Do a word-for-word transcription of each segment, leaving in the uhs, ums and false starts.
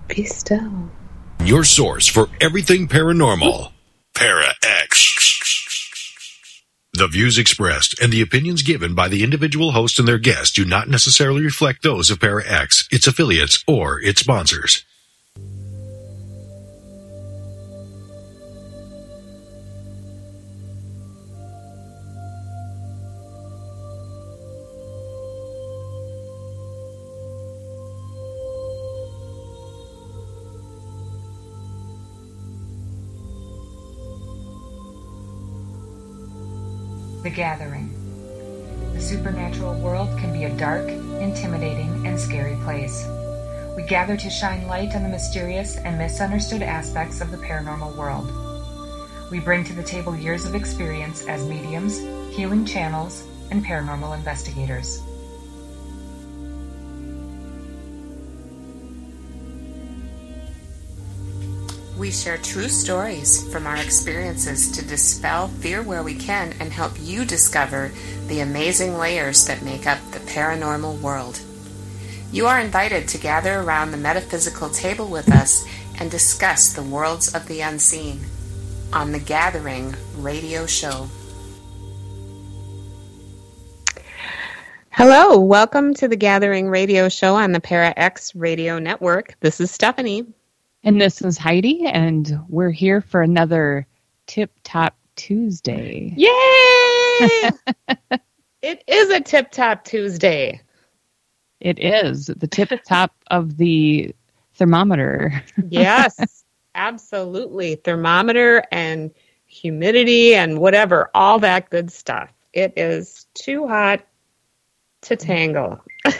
Be still. Your source for everything paranormal. Para-X. The views expressed and the opinions given by the individual host and their guests do not necessarily reflect those of Para-X, its affiliates, or its sponsors. The Gathering. The supernatural world can be a dark, intimidating, and scary place. We gather to shine light on the mysterious and misunderstood aspects of the paranormal world. We bring to the table years of experience as mediums, healing channels, and paranormal investigators. We share true stories from our experiences to dispel fear where we can and help you discover the amazing layers that make up the paranormal world. You are invited to gather around the metaphysical table with us and discuss the worlds of the unseen on The Gathering radio show. Hello, welcome to The Gathering radio show on the Para-X radio network. This is Stephanie. And this is Heidi, and we're here for another Tip Top Tuesday. Yay! It is a Tip Top Tuesday. It is the tip top of the thermometer. Yes, absolutely. Thermometer and humidity and whatever, all that good stuff. It is too hot to tangle.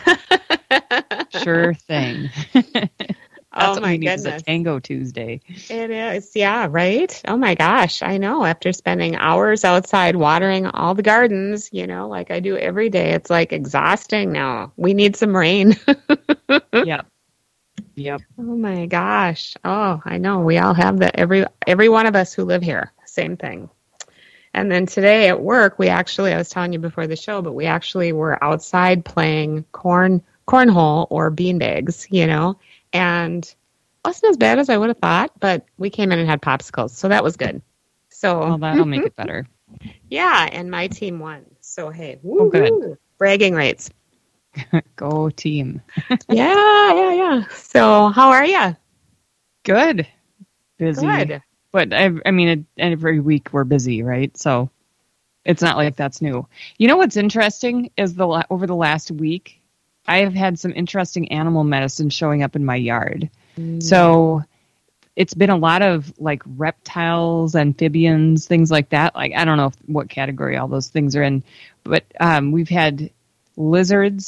Sure thing. That's oh my goodness. It's a Tango Tuesday. It is, yeah, right? Oh my gosh, I know. After spending hours outside watering all the gardens, you know, like I do every day, it's like exhausting now. We need some rain. Yep. Yep. Oh my gosh. Oh, I know. We all have that. Every every one of us who live here, same thing. And then today at work, we actually, I was telling you before the show, but we actually were outside playing corn cornhole or beanbags, you know. And it wasn't as bad as I would have thought, but we came in and had popsicles, so that was good. So well, that'll make it better. Yeah, and my team won. So hey, oh, good. Bragging rights. Go team. yeah, yeah, yeah. So how are you? Good. Busy. Good. But I, I mean, it, every week we're busy, right? So it's not like that's new. You know what's interesting is the over the last week, I have had some interesting animal medicine showing up in my yard. Mm. So it's been a lot of like reptiles, amphibians, things like that. Like, I don't know if, what category all those things are in, but um, we've had lizards,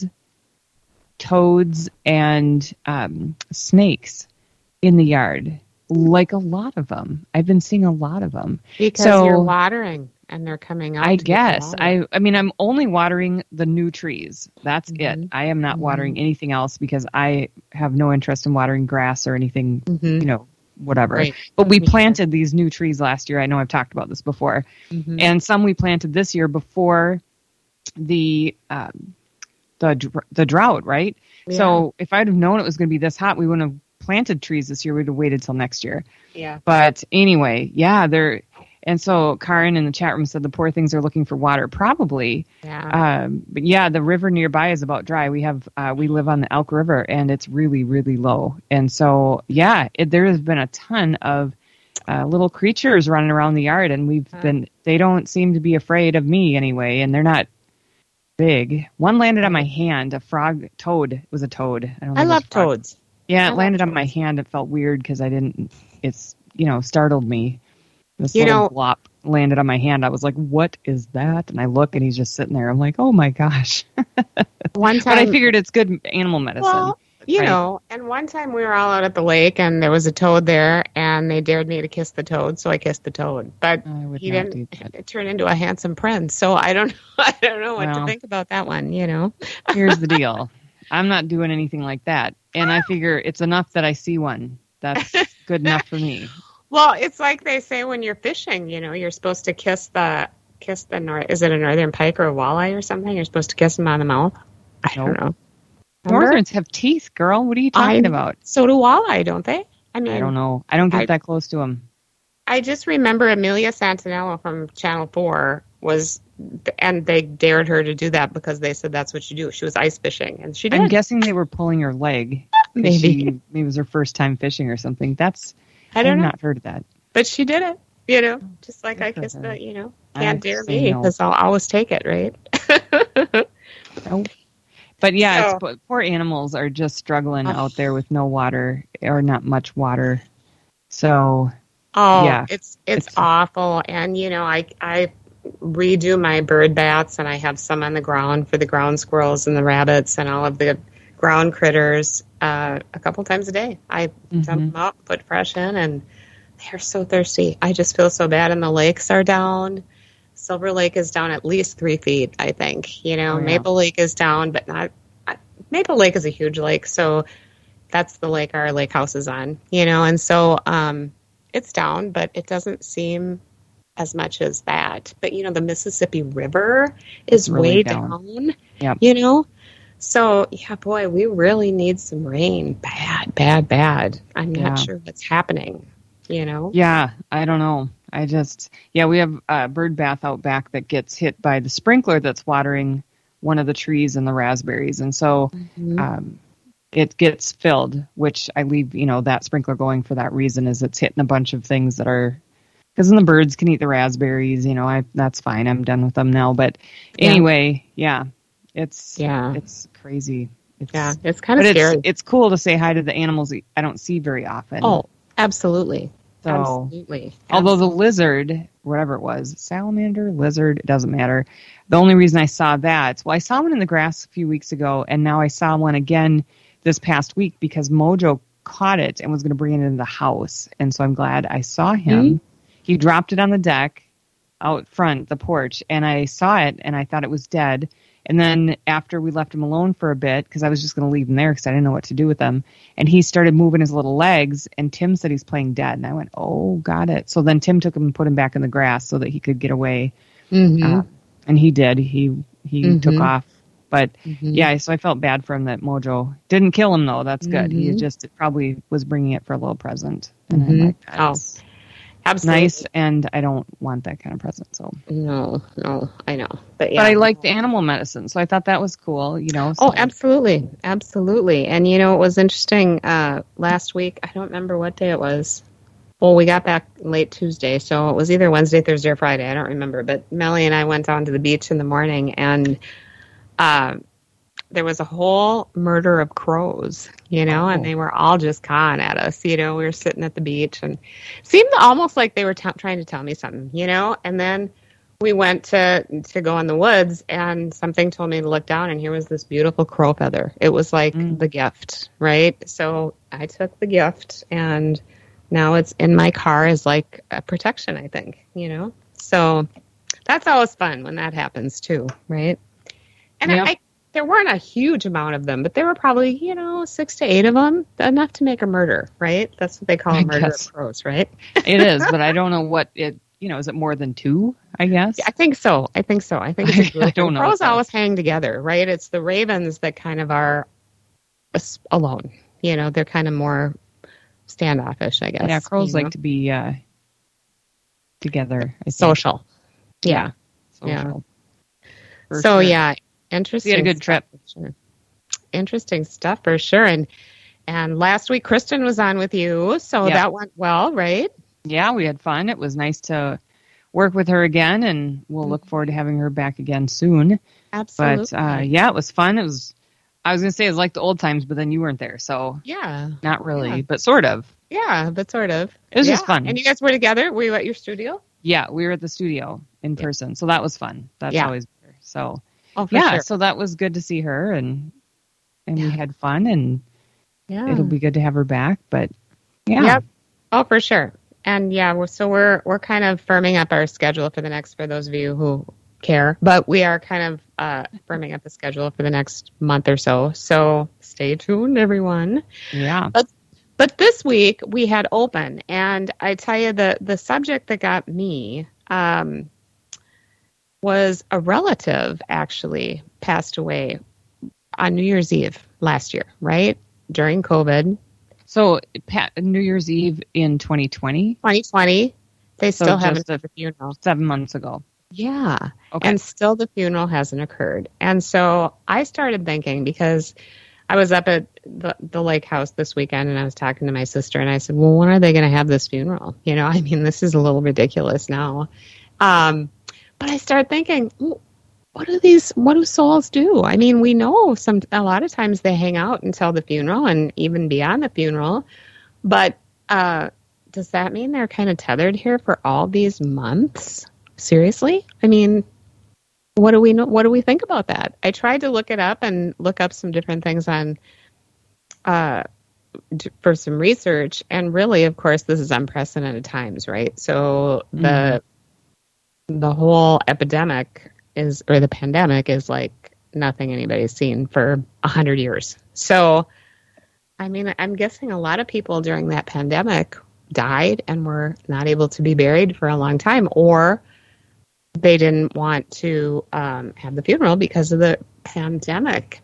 toads, and um, snakes in the yard. Like a lot of them. I've been seeing a lot of them. Because so, you're watering. And they're coming out. I guess. I I mean, I'm only watering the new trees. That's mm-hmm. it. I am not mm-hmm. watering anything else because I have no interest in watering grass or anything, mm-hmm. you know, whatever. Right. But we Me planted either. these new trees last year. I know I've talked about this before. Mm-hmm. And some we planted this year before the um, the the drought, right? Yeah. So if I'd have known it was going to be this hot, we wouldn't have planted trees this year. We'd have waited till next year. Yeah. But anyway, yeah, they're... And so Karen in the chat room said the poor things are looking for water. Probably. Yeah. Um, but yeah, the river nearby is about dry. We have uh, we live on the Elk River, and it's really, really low. And so, yeah, it, there has been a ton of uh, little creatures running around the yard, and we've huh. been. They don't seem to be afraid of me anyway, and they're not big. One landed on my hand. A frog, toad. It was a toad. I, don't I love toads. Yeah, I it landed toads. on my hand. It felt weird because I didn't. It's you know startled me. This you little know, blop landed on my hand. I was like, what is that? And I look and he's just sitting there. I'm like, oh my gosh. One time, but I figured it's good animal medicine. Well, you right? know, and one time we were all out at the lake and there was a toad there and they dared me to kiss the toad. So I kissed the toad, but he didn't it turned into a handsome prince. So I don't, I don't know what well, to think about that one, you know? Here's the deal. I'm not doing anything like that. And I figure it's enough that I see one. That's good enough for me. Well, it's like they say when you're fishing, you know, you're supposed to kiss the, kiss the, nor- is it a northern pike or a walleye or something? You're supposed to kiss them on the mouth. I nope. don't know. Remember? Northerns have teeth, girl. What are you talking I, about? So do walleye, don't they? I mean, I don't know. I don't get I, that close to them. I just remember Amelia Santinello from Channel four was, and they dared her to do that because they said that's what you do. She was ice fishing, and she did. I'm guessing they were pulling her leg. Maybe. She, maybe it was her first time fishing or something. That's, I don't I've know. not heard of that. But she did it, you know, just like I kissed her. the, you know, I can't dare say me no. because I'll always take it, right? Oh. But yeah, So- it's, poor animals are just struggling out there with no water or not much water. So Oh, yeah, it's, it's It's- awful. And, you know, I, I redo my bird baths and I have some on the ground for the ground squirrels and the rabbits and all of the ground critters uh, a couple times a day. I Mhm. dump them out, put fresh in, and they're so thirsty. I just feel so bad. And the lakes are down. Silver Lake is down at least three feet, I think. You know, Oh, yeah. Maple Lake is down, but not. I- Maple Lake is a huge lake, so that's the lake our lake house is on. You know, and so um, it's down, but it doesn't seem as much as that. But you know, the Mississippi River is It's really way down. down. Yep. You know, so yeah, boy, we really need some rain. Bad, bad, bad. I'm Yeah. not sure what's happening. You know. yeah, I don't know. I just, yeah, we have a bird bath out back that gets hit by the sprinkler that's watering one of the trees and the raspberries. And so Mhm. um, it gets filled, which I leave, you know, that sprinkler going for that reason is it's hitting a bunch of things that are, because then the birds can eat the raspberries, you know, I that's fine. I'm done with them now. But Yeah. anyway, yeah, it's, Yeah. it's crazy. It's, Yeah, it's kind but of it's, scary. it's cool to say hi to the animals I don't see very often. Oh, absolutely. So- Absolutely. Although the lizard, whatever it was, salamander, lizard, it doesn't matter. The only reason I saw that, well, I saw one in the grass a few weeks ago, and now I saw one again this past week because Mojo caught it and was going to bring it into the house. And so I'm glad I saw him. He dropped it on the deck out front, the porch, and I saw it, and I thought it was dead. And then after we left him alone for a bit, because I was just going to leave him there because I didn't know what to do with him, and he started moving his little legs, and Tim said he's playing dead. And I went, oh, got it. So then Tim took him and put him back in the grass so that he could get away. Mhm. Uh, and he did. He he Mhm. took off. But Mhm. yeah, so I felt bad for him that Mojo didn't kill him, though. That's good. He Mhm. just probably was bringing it for a little present. And Mhm. I'm like, Oh, that's absolutely. nice, and I don't want that kind of present. So, No, no, I know. But yeah. but I like the animal medicine, so I thought that was cool. You know. Oh, so- absolutely. Absolutely. And you know, it was interesting uh, last week. I don't remember what day it was. Well, we got back late Tuesday, so it was either Wednesday, Thursday, or Friday. I don't remember. But Melly and I went down to the beach in the morning, and uh, there was a whole murder of crows, you know, Oh. and they were all just cawing at us. You know, we were sitting at the beach, and it seemed almost like they were t- trying to tell me something, you know. And then we went to to go in the woods, and something told me to look down, and here was this beautiful crow feather. It was like Mm. the gift, right? So I took the gift, and now it's in my car as like a protection, I think, you know? So that's always fun when that happens too, right? And Yeah. I, I, there weren't a huge amount of them, but there were probably, you know, six to eight of them, enough to make a murder, right? That's what they call I a murder guess. of crows, right? It is, but I don't know what it. You know, is it more than two? I guess. I think so. I think so. I think it's a group. I don't know. Crows So- always hang together, right? It's the ravens that kind of are as- alone. You know, they're kind of more standoffish, I guess. Yeah, crows you know? like to be uh, together. I think. social. Yeah. Social. For So sure. yeah, interesting. You had a good stuff trip. for sure. Interesting stuff for sure. And and last week Kristen was on with you, so Yeah. that went well, right? Yeah, we had fun. It was nice to work with her again, and we'll look forward to having her back again soon. Absolutely. But uh, yeah, it was fun. It was. I was gonna say it was like the old times, but then you weren't there, so yeah, not really, Yeah. but sort of. yeah, but sort of. It was Yeah. just fun. And you guys were together. Were you at your studio? Yeah, we were at the studio in person, so that was fun. That's Yeah. always better. So Oh, for yeah, sure. so that was good to see her, and and we Yeah. had fun, and Yeah. it'll be good to have her back. But yeah, Yep. Oh, for sure. And yeah, we're, so we're we're kind of firming up our schedule for the next, for those of you who care, but we are kind of uh, firming up the schedule for the next month or so. So stay tuned, everyone. yeah, But this week we had open, and I tell you, the the subject that got me um, was a relative actually passed away on New Year's Eve last year, right? During COVID. So Pat, New Year's Eve in twenty twenty? twenty twenty. They So still haven't just had the funeral. Seven months ago. Yeah. Okay. And still the funeral hasn't occurred. And so I started thinking, because I was up at the, the lake house this weekend and I was talking to my sister and I said, well, when are they going to have this funeral? You know, I mean, this is a little ridiculous now. Um, but I started thinking, well, what do these, what do souls do? I mean, we know some, a lot of times they hang out until the funeral and even beyond the funeral. But uh, does that mean they're kind of tethered here for all these months? Seriously? I mean, what do we know? What do we think about that? I tried to look it up and look up some different things on uh, for some research. And really, of course, this is unprecedented times, right? So the mm-hmm. the whole epidemic is, or the pandemic is like nothing anybody's seen for a hundred years. So, I mean, I'm guessing a lot of people during that pandemic died and were not able to be buried for a long time, or they didn't want to um, have the funeral because of the pandemic.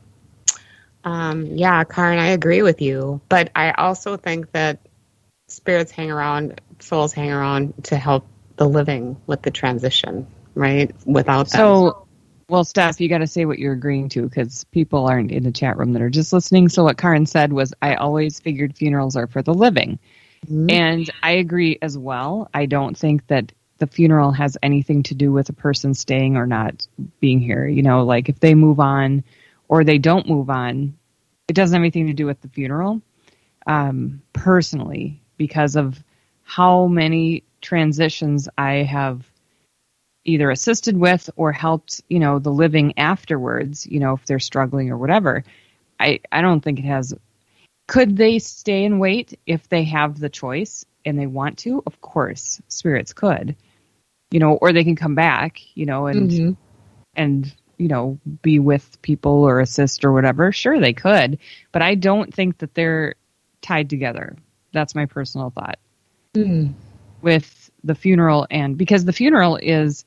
Um, yeah, Karen, I agree with you. But I also think that spirits hang around, souls hang around to help the living with the transition, right? Without them. So, well, Steph, you got to say what you're agreeing to, because people aren't in the chat room that are just listening. So what Karen said was, I always figured funerals are for the living. Mm-hmm. And I agree as well. I don't think that the funeral has anything to do with a person staying or not being here. You know, like if they move on or they don't move on, it doesn't have anything to do with the funeral. Um, personally, because of how many transitions I have either assisted with or helped, you know, the living afterwards, you know, if they're struggling or whatever, I, I don't think it has. Could they stay and wait if they have the choice and they want to? Of course, spirits could, you know, or they can come back, you know, and, mm-hmm. and, you know, be with people or assist or whatever. Sure, they could, but I don't think that they're tied together. That's my personal thought mm-hmm. with the funeral. And because the funeral is,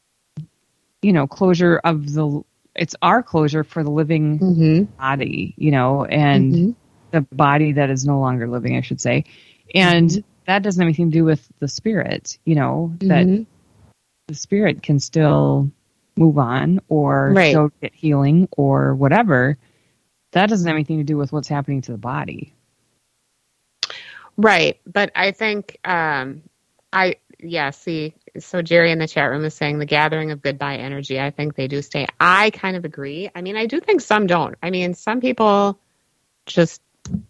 you know, closure of the, it's our closure for the living mm-hmm. body, you know, and mm-hmm. the body that is no longer living, I should say. And mm-hmm. that doesn't have anything to do with the spirit, you know, mm-hmm. that the spirit can still move on or right. still get healing or whatever. That doesn't have anything to do with what's happening to the body. Right. But I think, um, I, yeah, see, so Jerry in the chat room is saying the gathering of goodbye energy. I think they do stay. I kind of agree. I mean, I do think some don't. I mean, some people just,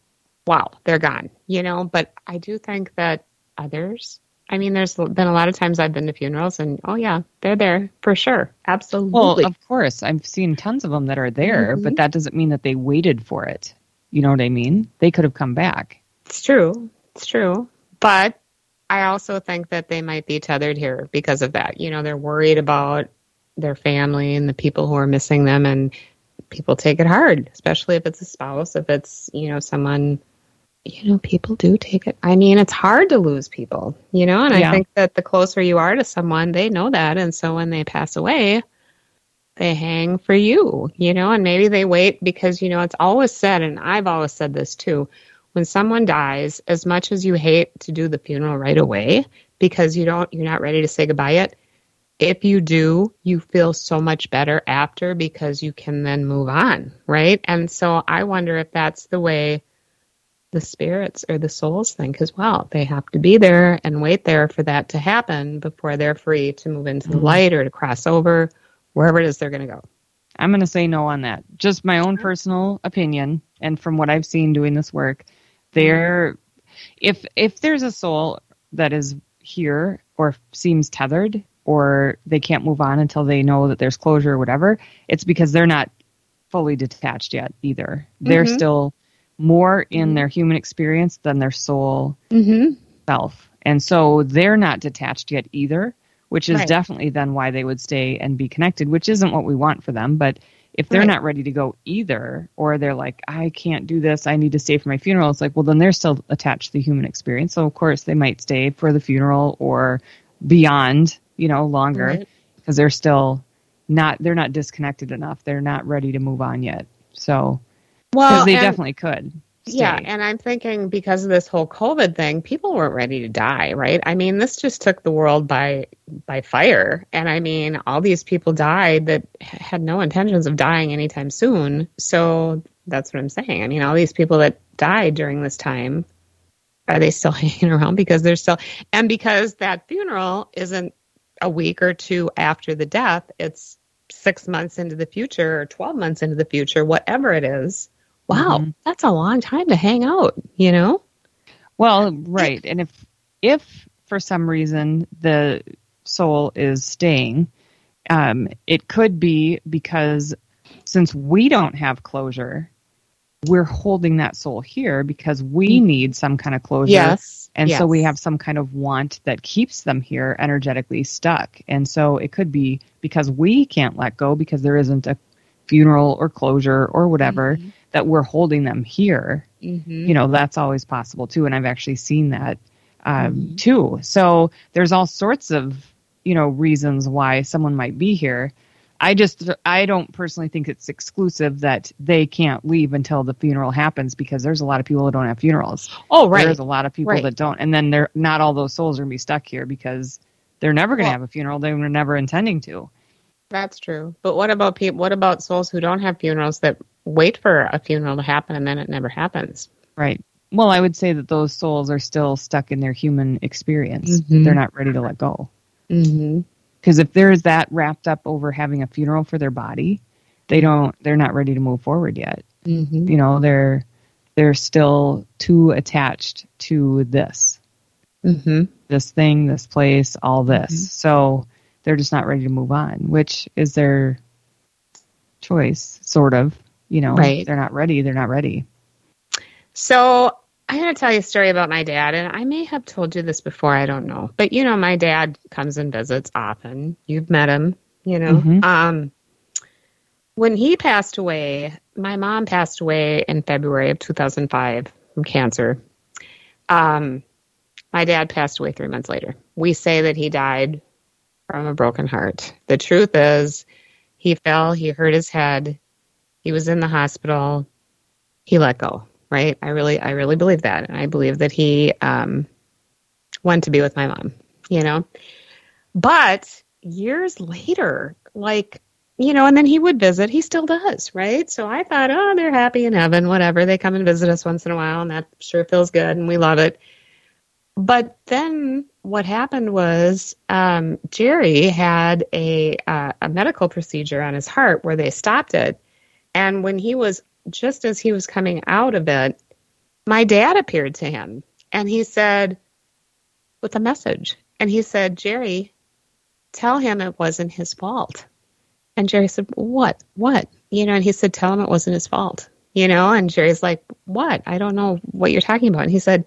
wow, they're gone, you know, but I do think that others, I mean, there's been a lot of times I've been to funerals and, oh yeah, they're there for sure. Absolutely. Well, of course, I've seen tons of them that are there, mm-hmm. but that doesn't mean that they waited for it. You know what I mean? They could have come back. It's true. It's true. But I also think that they might be tethered here because of that. You know, they're worried about their family and the people who are missing them, and people take it hard, especially if it's a spouse, if it's, you know, someone, you know, people do take it. I mean, it's hard to lose people, you know, and yeah. I think that the closer you are to someone, they know that. And so when they pass away, they hang for you, you know, and maybe they wait because, you know, it's always said, and I've always said this too, when someone dies, as much as you hate to do the funeral right away because you don't, you're not ready to say goodbye yet, if you do, you feel so much better after because you can then move on, right? And so I wonder if that's the way the spirits or the souls think as well. They have to be there and wait there for that to happen before they're free to move into the light or to cross over, wherever it is they're going to go. I'm going to say no on that. Just my own personal opinion, and from what I've seen doing this work, there, if if there's a soul that is here or seems tethered, or they can't move on until they know that there's closure or whatever, it's because they're not fully detached yet either. Mm-hmm. They're still more in mm-hmm. their human experience than their soul mm-hmm. self. And so they're not detached yet either, which is right. definitely then why they would stay and be connected, which isn't what we want for them. But if they're right. not ready to go either, or they're like, I can't do this, I need to stay for my funeral, it's like, well, then they're still attached to the human experience. So, of course, they might stay for the funeral or beyond, you know, longer, because right. they're still not, they're not disconnected enough. They're not ready to move on yet. So, well, because they and- definitely could. Stay. Yeah, and I'm thinking because of this whole COVID thing, people weren't ready to die, right? I mean, this just took the world by by fire. And I mean, all these people died that had no intentions of dying anytime soon. So that's what I'm saying. I mean, all these people that died during this time, are they still hanging around? Because they're still, and because that funeral isn't a week or two after the death, it's six months into the future or twelve months into the future, whatever it is. Wow, mm-hmm. That's a long time to hang out, you know? Well, right. And if if for some reason the soul is staying, um, it could be because since we don't have closure, we're holding that soul here because we mm-hmm. need some kind of closure. Yes. And yes. so we have some kind of want that keeps them here energetically stuck. And so it could be because we can't let go because there isn't a funeral or closure or whatever, mm-hmm. that we're holding them here. Mm-hmm. You know, that's always possible too. And I've actually seen that um, mm-hmm. too. So there's all sorts of, you know, reasons why someone might be here. I just, I don't personally think it's exclusive that they can't leave until the funeral happens because there's a lot of people that don't have funerals. Oh, right. There's a lot of people right. that don't. And then they're not all those souls are going to be stuck here because they're never going to well, have a funeral. They were never intending to. That's true. But what about people? What about souls who don't have funerals that wait for a funeral to happen and then it never happens? Right. Well, I would say that those souls are still stuck in their human experience. Mm-hmm. They're not ready to let go. Mm-hmm. Because if there's that wrapped up over having a funeral for their body, they don't. They're not ready to move forward yet. Mm-hmm. You know, they're they're still too attached to this, mm-hmm. this thing, this place, all this. Mm-hmm. So they're just not ready to move on, which is their choice, sort of. You know, right. They're not ready. They're not ready. So I'm going to tell you a story about my dad, and I may have told you this before. I don't know. But, you know, my dad comes and visits often. You've met him, you know. Mm-hmm. Um, when he passed away, my mom passed away in February of two thousand five from cancer. Um, my dad passed away three months later. We say that he died from a broken heart. The truth is he fell, he hurt his head, he was in the hospital, he let go, right? I really, I really believe that. And I believe that he um, went to be with my mom, you know? But years later, like, you know, and then he would visit, he still does, right? So I thought, oh, they're happy in heaven, whatever. They come and visit us once in a while, and that sure feels good, and we love it. But then what happened was um, Jerry had a uh, a medical procedure on his heart where they stopped it. And when he was, just as he was coming out of it, my dad appeared to him. And he said, with a message. And he said, Jerry, tell him it wasn't his fault. And Jerry said, what? What? You know, and he said, tell him it wasn't his fault. You know, and Jerry's like, what? I don't know what you're talking about. And he said,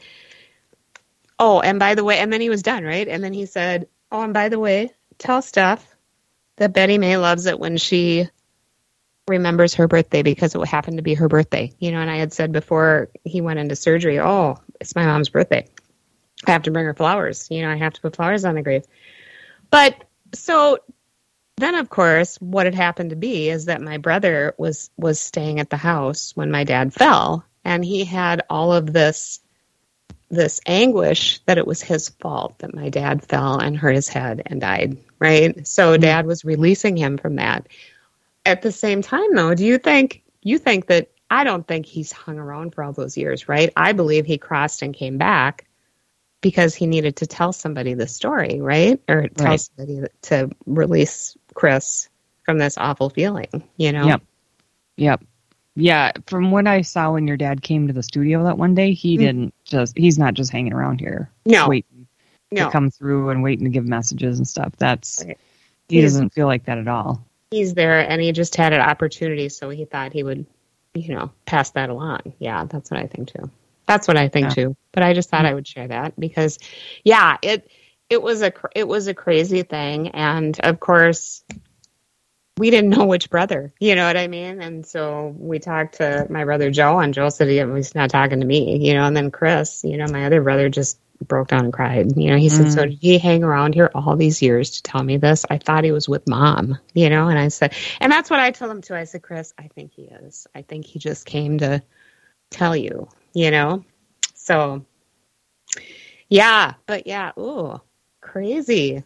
oh, and by the way, and then he was done, right? And then he said, oh, and by the way, tell Steph that Betty May loves it when she remembers her birthday because it happened to be her birthday. You know, and I had said before he went into surgery, oh, it's my mom's birthday. I have to bring her flowers. You know, I have to put flowers on the grave. But so then, of course, what had happened to be is that my brother was was staying at the house when my dad fell, and he had all of this this anguish that it was his fault that my dad fell and hurt his head and died, right? So mm-hmm. Dad was releasing him from that. At the same time, though, do you think, you think that, I don't think he's hung around for all those years, right? I believe he crossed and came back because he needed to tell somebody the story, right? Or tell right. somebody to release Chris from this awful feeling, you know? Yep. Yep. Yeah, from what I saw when your dad came to the studio that one day, he mm-hmm. didn't just, he's not just hanging around here. No. Waiting no. to come through and waiting to give messages and stuff. That's, right. he he's, doesn't feel like that at all. He's there and he just had an opportunity, so he thought he would, you know, pass that along. Yeah, that's what I think too. That's what I think yeah. too. But I just thought mm-hmm. I would share that because, yeah, it, it was a, it was a crazy thing. And of course, we didn't know which brother, you know what I mean? And so we talked to my brother Joe, and Joe said he was not talking to me, you know, and then Chris, you know, my other brother just broke down and cried. You know, he said, Mm. so did he hang around here all these years to tell me this? I thought he was with Mom, you know, and I said, and that's what I told him too. I said, Chris, I think he is. I think he just came to tell you, you know? So, yeah, but yeah, ooh, crazy.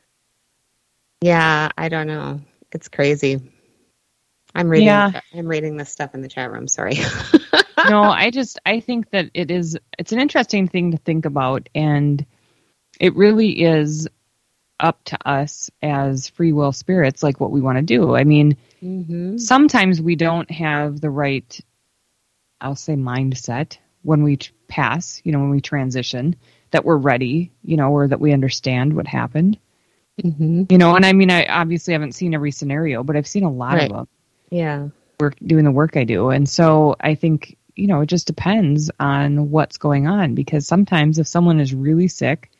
Yeah, I don't know. It's crazy. I'm reading. Yeah. I'm reading this stuff in the chat room. Sorry. No, I just I think that it is. It's an interesting thing to think about, and it really is up to us as free will spirits, like what we want to do. I mean, Mm-hmm. sometimes we don't have the right, I'll say, mindset when we t- pass. You know, when we transition, that we're ready. You know, or that we understand what happened. Mm-hmm. You know, and I mean, I obviously haven't seen every scenario, but I've seen a lot Right. of them. Yeah. Work doing the work I do, and so I think, you know, it just depends on what's going on, because sometimes if someone is really sick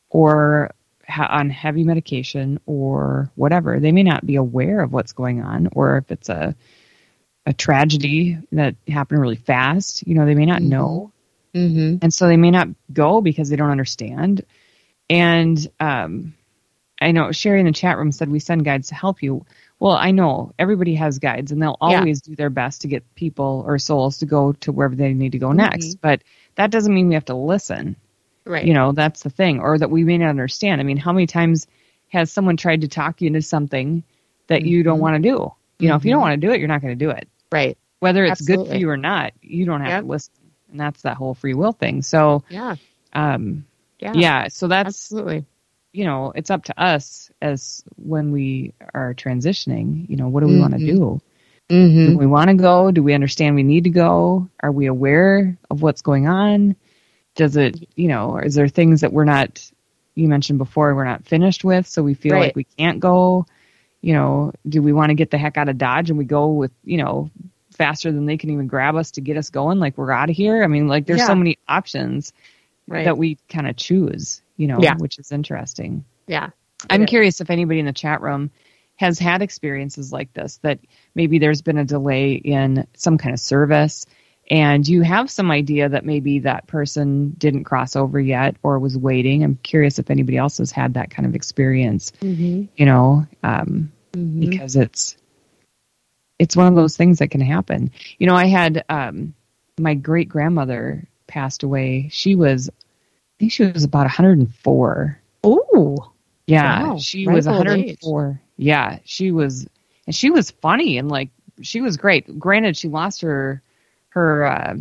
or ha- on heavy medication or whatever, they may not be aware of what's going on, or if it's a a tragedy that happened really fast, you know, they may not Mhm. know, Mm-hmm. and so they may not go because they don't understand. And um, I know Sherry in the chat room said we send guides to help you. Well, I know everybody has guides, and they'll Yeah. always do their best to get people or souls to go to wherever they need to go next. Mhm. But that doesn't mean we have to listen. Right. You know, that's the thing, or that we may not understand. I mean, how many times has someone tried to talk you into something that you don't Mhm. want to do? You know, if you don't Mhm. want to do it, you're not going to do it. Right. Whether it's good for Absolutely. you or not, you don't have Yep. to listen. And that's that whole free will thing. So, Yeah. um, Yeah. yeah, so that's, Absolutely. you know, it's up to us as when we are transitioning, you know, what do we want to Mhm. do? Mm-hmm. Do we want to go? Do we understand we need to go? Are we aware of what's going on? Does it, you know, is there things that we're not, you mentioned before, we're not finished with, so we feel Right. like we can't go? You know, do we want to get the heck out of Dodge and we go with, you know, faster than they can even grab us to get us going, like we're out of here? I mean, like there's Yeah. so many options Right. that we kind of choose, you know, Yeah. which is interesting. Yeah. I'm It is. curious if anybody in the chat room has had experiences like this, that maybe there's been a delay in some kind of service and you have some idea that maybe that person didn't cross over yet or was waiting. I'm curious if anybody else has had that kind of experience, Mm-hmm. you know, um, Mm-hmm. because it's, it's one of those things that can happen. You know, I had, um, my great grandmother passed away. She was, I think she was about one hundred four. Ooh. Yeah, Wow, she ripe was old one hundred four. Yeah, she was, and she was funny and like she was great. Granted, she lost her her uh,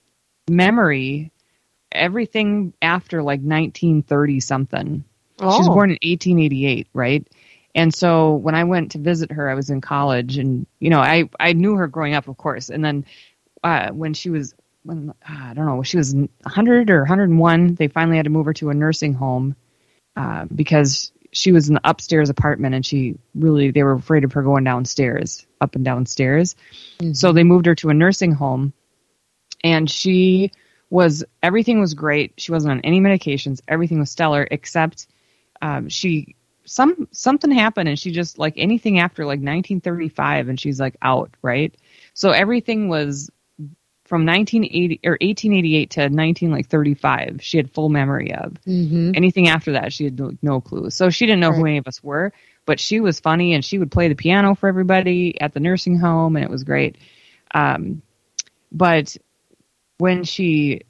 memory, everything after like nineteen thirty something. She was Oh. born in eighteen eighty-eight, right? And so when I went to visit her, I was in college, and you know, I I knew her growing up, of course. And then uh, when she was when uh, I don't know, she was one hundred or one hundred one, they finally had to move her to a nursing home uh, because she was in the upstairs apartment, and she really, they were afraid of her going downstairs, up and downstairs. Mhm. So they moved her to a nursing home, and she was, everything was great. She wasn't on any medications. Everything was stellar, except um, she, some, something happened, and she just, like anything after like nineteen thirty-five, and she's like out, right? So everything was from nineteen eighty or eighteen eighty-eight to nineteen thirty-five, she had full memory of. Mm-hmm. Anything after that, she had no, no clue. So she didn't know who Right. any of us were, but she was funny, and she would play the piano for everybody at the nursing home, and it was great. Um, but when she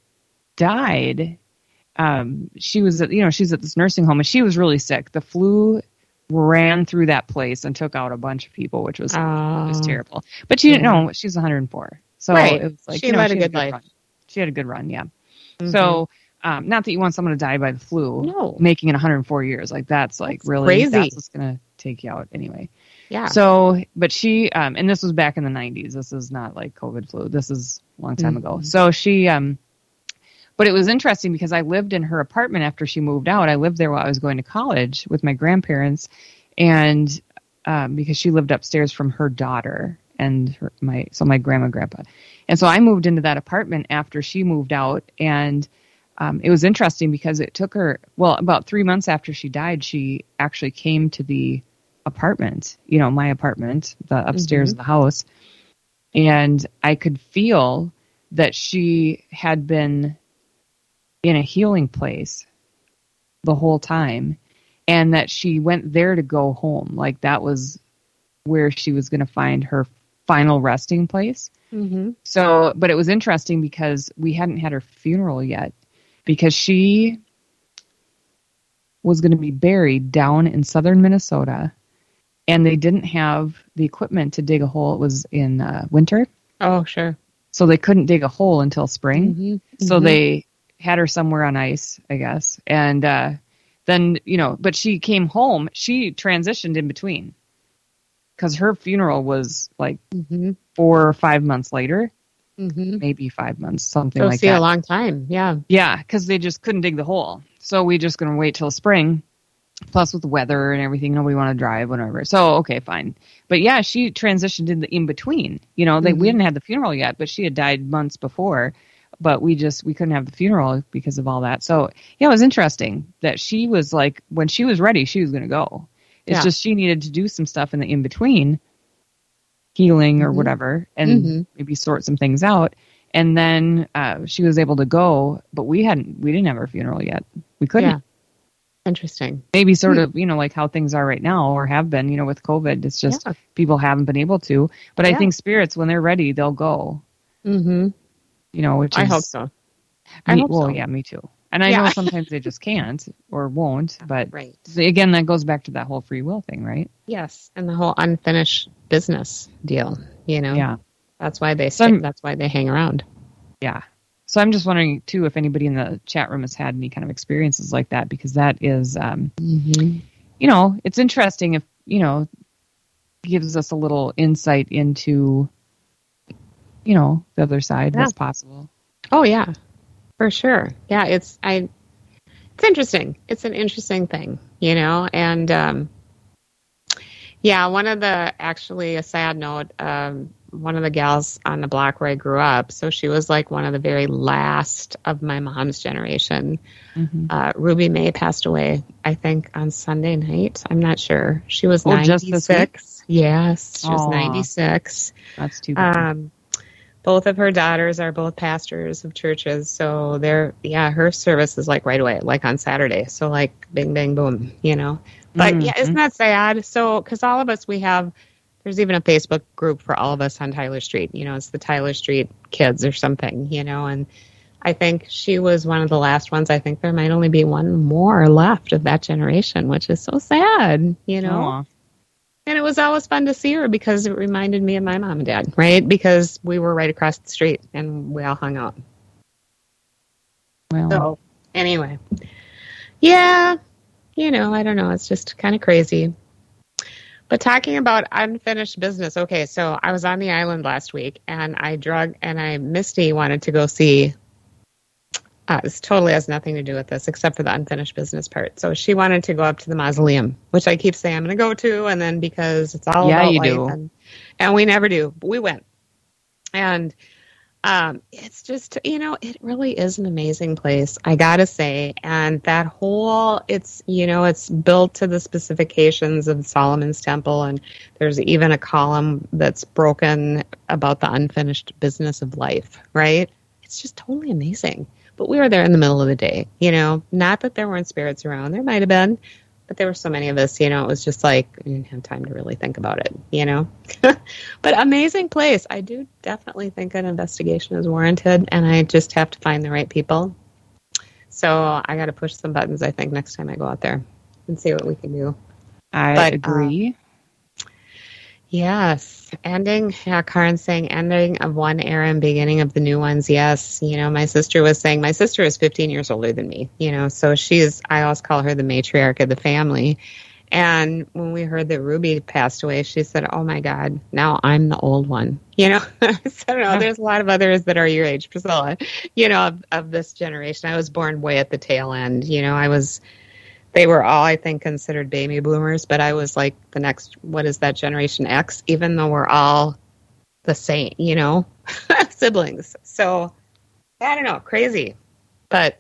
died, um, she was at, you know, she was at this nursing home, and she was really sick. The flu ran through that place and took out a bunch of people, which was, Oh. was terrible. But she didn't Yeah. know, she's one hundred four. So Right. it was like, She you know, led a she had good life. run. She had a good run, yeah. Mhm. So, um, not that you want someone to die by the flu, No. making it one hundred four years. Like, that's like That's really, crazy. that's what's going to take you out anyway. Yeah. So, but she, um, and this was back in the nineties. This is not like COVID flu. This is a long time ago. Mhm. So she, um, but it was interesting because I lived in her apartment after she moved out. I lived there while I was going to college with my grandparents, and um, because she lived upstairs from her daughter and her, my, so my grandma, grandpa. And so I moved into that apartment after she moved out, and um, it was interesting because it took her, well, about three months after she died, she actually came to the apartment, you know, my apartment, the upstairs Mhm. of the house. And I could feel that she had been in a healing place the whole time, and that she went there to go home. Like that was where she was going to find her final resting place. Mm-hmm. So, but it was interesting because we hadn't had her funeral yet, because she was going to be buried down in southern Minnesota, and they didn't have the equipment to dig a hole. It was in uh, winter. Oh, sure. So they couldn't dig a hole until spring. Mm-hmm. So Mm-hmm. they had her somewhere on ice, I guess. And uh, then, you know, but she came home. She transitioned in between, because her funeral was like Mm-hmm. four or five months later, Mm-hmm. maybe five months, something So like see that. a long time. Yeah. Yeah, because they just couldn't dig the hole. So we just going to wait till spring. Plus with the weather and everything, nobody want to drive, whatever. So, okay, fine. But yeah, she transitioned in the in between. You know, they, Mhm. we hadn't had the funeral yet, but she had died months before. But we just, we couldn't have the funeral because of all that. So, yeah, it was interesting that she was like, when she was ready, she was going to go. It's Yeah. just she needed to do some stuff in the in between, healing or Mhm. whatever, and Mhm. maybe sort some things out. And then uh, she was able to go, but we hadn't, we didn't have her funeral yet. We couldn't. Yeah. Interesting. Maybe sort of, you know, like how things are right now or have been, you know, with COVID. It's just Yeah. people haven't been able to. But I Yeah. think spirits, when they're ready, they'll go, Mm-hmm. you know, which I is, hope so. I me- hope well, so. yeah, me too. And I Yeah. know sometimes they just can't or won't. But Right. again, that goes back to that whole free will thing, right? Yes. And the whole unfinished business deal, you know? Yeah. That's why they So stay, I'm- that's why they hang around. Yeah. So I'm just wondering, too, if anybody in the chat room has had any kind of experiences like that, because that is, um, Mm-hmm. you know, it's interesting if, you know, gives us a little insight into, you know, the other side. Yeah. That's possible. Oh yeah, for sure. Yeah, it's I. It's interesting. It's an interesting thing, you know. And um, yeah, one of the actually a sad note. Um, one of the gals on the block where I grew up, so she was like one of the very last of my mom's generation. Mm-hmm. Uh, Ruby May passed away, I think, on Sunday night. I'm not sure. She was Oh, just this week? ninety-six. Yes, she was Aw. ninety-six. That's too bad. Um, both of her daughters are both pastors of churches, so they're yeah, her service is like right away, like on Saturday. So like bing bang boom, you know. But yeah, Mhm. isn't that sad? So because all of us we have, there's even a Facebook group for all of us on Tyler Street. You know, it's the Tyler Street Kids or something. You know, and I think she was one of the last ones. I think there might only be one more left of that generation, which is so sad. You know. Aw. And it was always fun to see her because it reminded me of my mom and dad, right? Because we were right across the street and we all hung out. Well, So, anyway. Yeah, you know, I don't know. It's just kind of crazy. But talking about unfinished business, okay, so I was on the island last week and I drug and I, Misty wanted to go see, uh, this totally has nothing to do with this except for the unfinished business part. So she wanted to go up to the mausoleum, which I keep saying I'm going to go to, and then because it's all Yeah, about you life, do. And, and we never do, but we went. And um, it's just, you know, it really is an amazing place, I gotta say. And that whole, it's, you know, it's built to the specifications of Solomon's Temple, and there's even a column that's broken about the unfinished business of life, right? It's just totally amazing. But we were there in the middle of the day, you know, not that there weren't spirits around. There might have been, but there were so many of us, you know, it was just like, I didn't have time to really think about it, you know. But amazing place. I do definitely think an investigation is warranted, and I just have to find the right people. So I got to push some buttons, I think, next time I go out there and see what we can do. I but, agree. Yes. Ending, yeah, Karen's saying ending of one era and beginning of the new ones. Yes. You know, my sister was saying, my sister is fifteen years older than me, you know, so she's, I always call her the matriarch of the family. And when we heard that Ruby passed away, she said, oh my God, now I'm the old one. You know, I don't know, there's a lot of others that are your age, Priscilla, you know, of, of this generation. I was born way at the tail end. You know, I was, they were all, I think, considered baby boomers, but I was like the next, what is that, Generation X, even though we're all the same, you know, siblings. So, I don't know, crazy. But,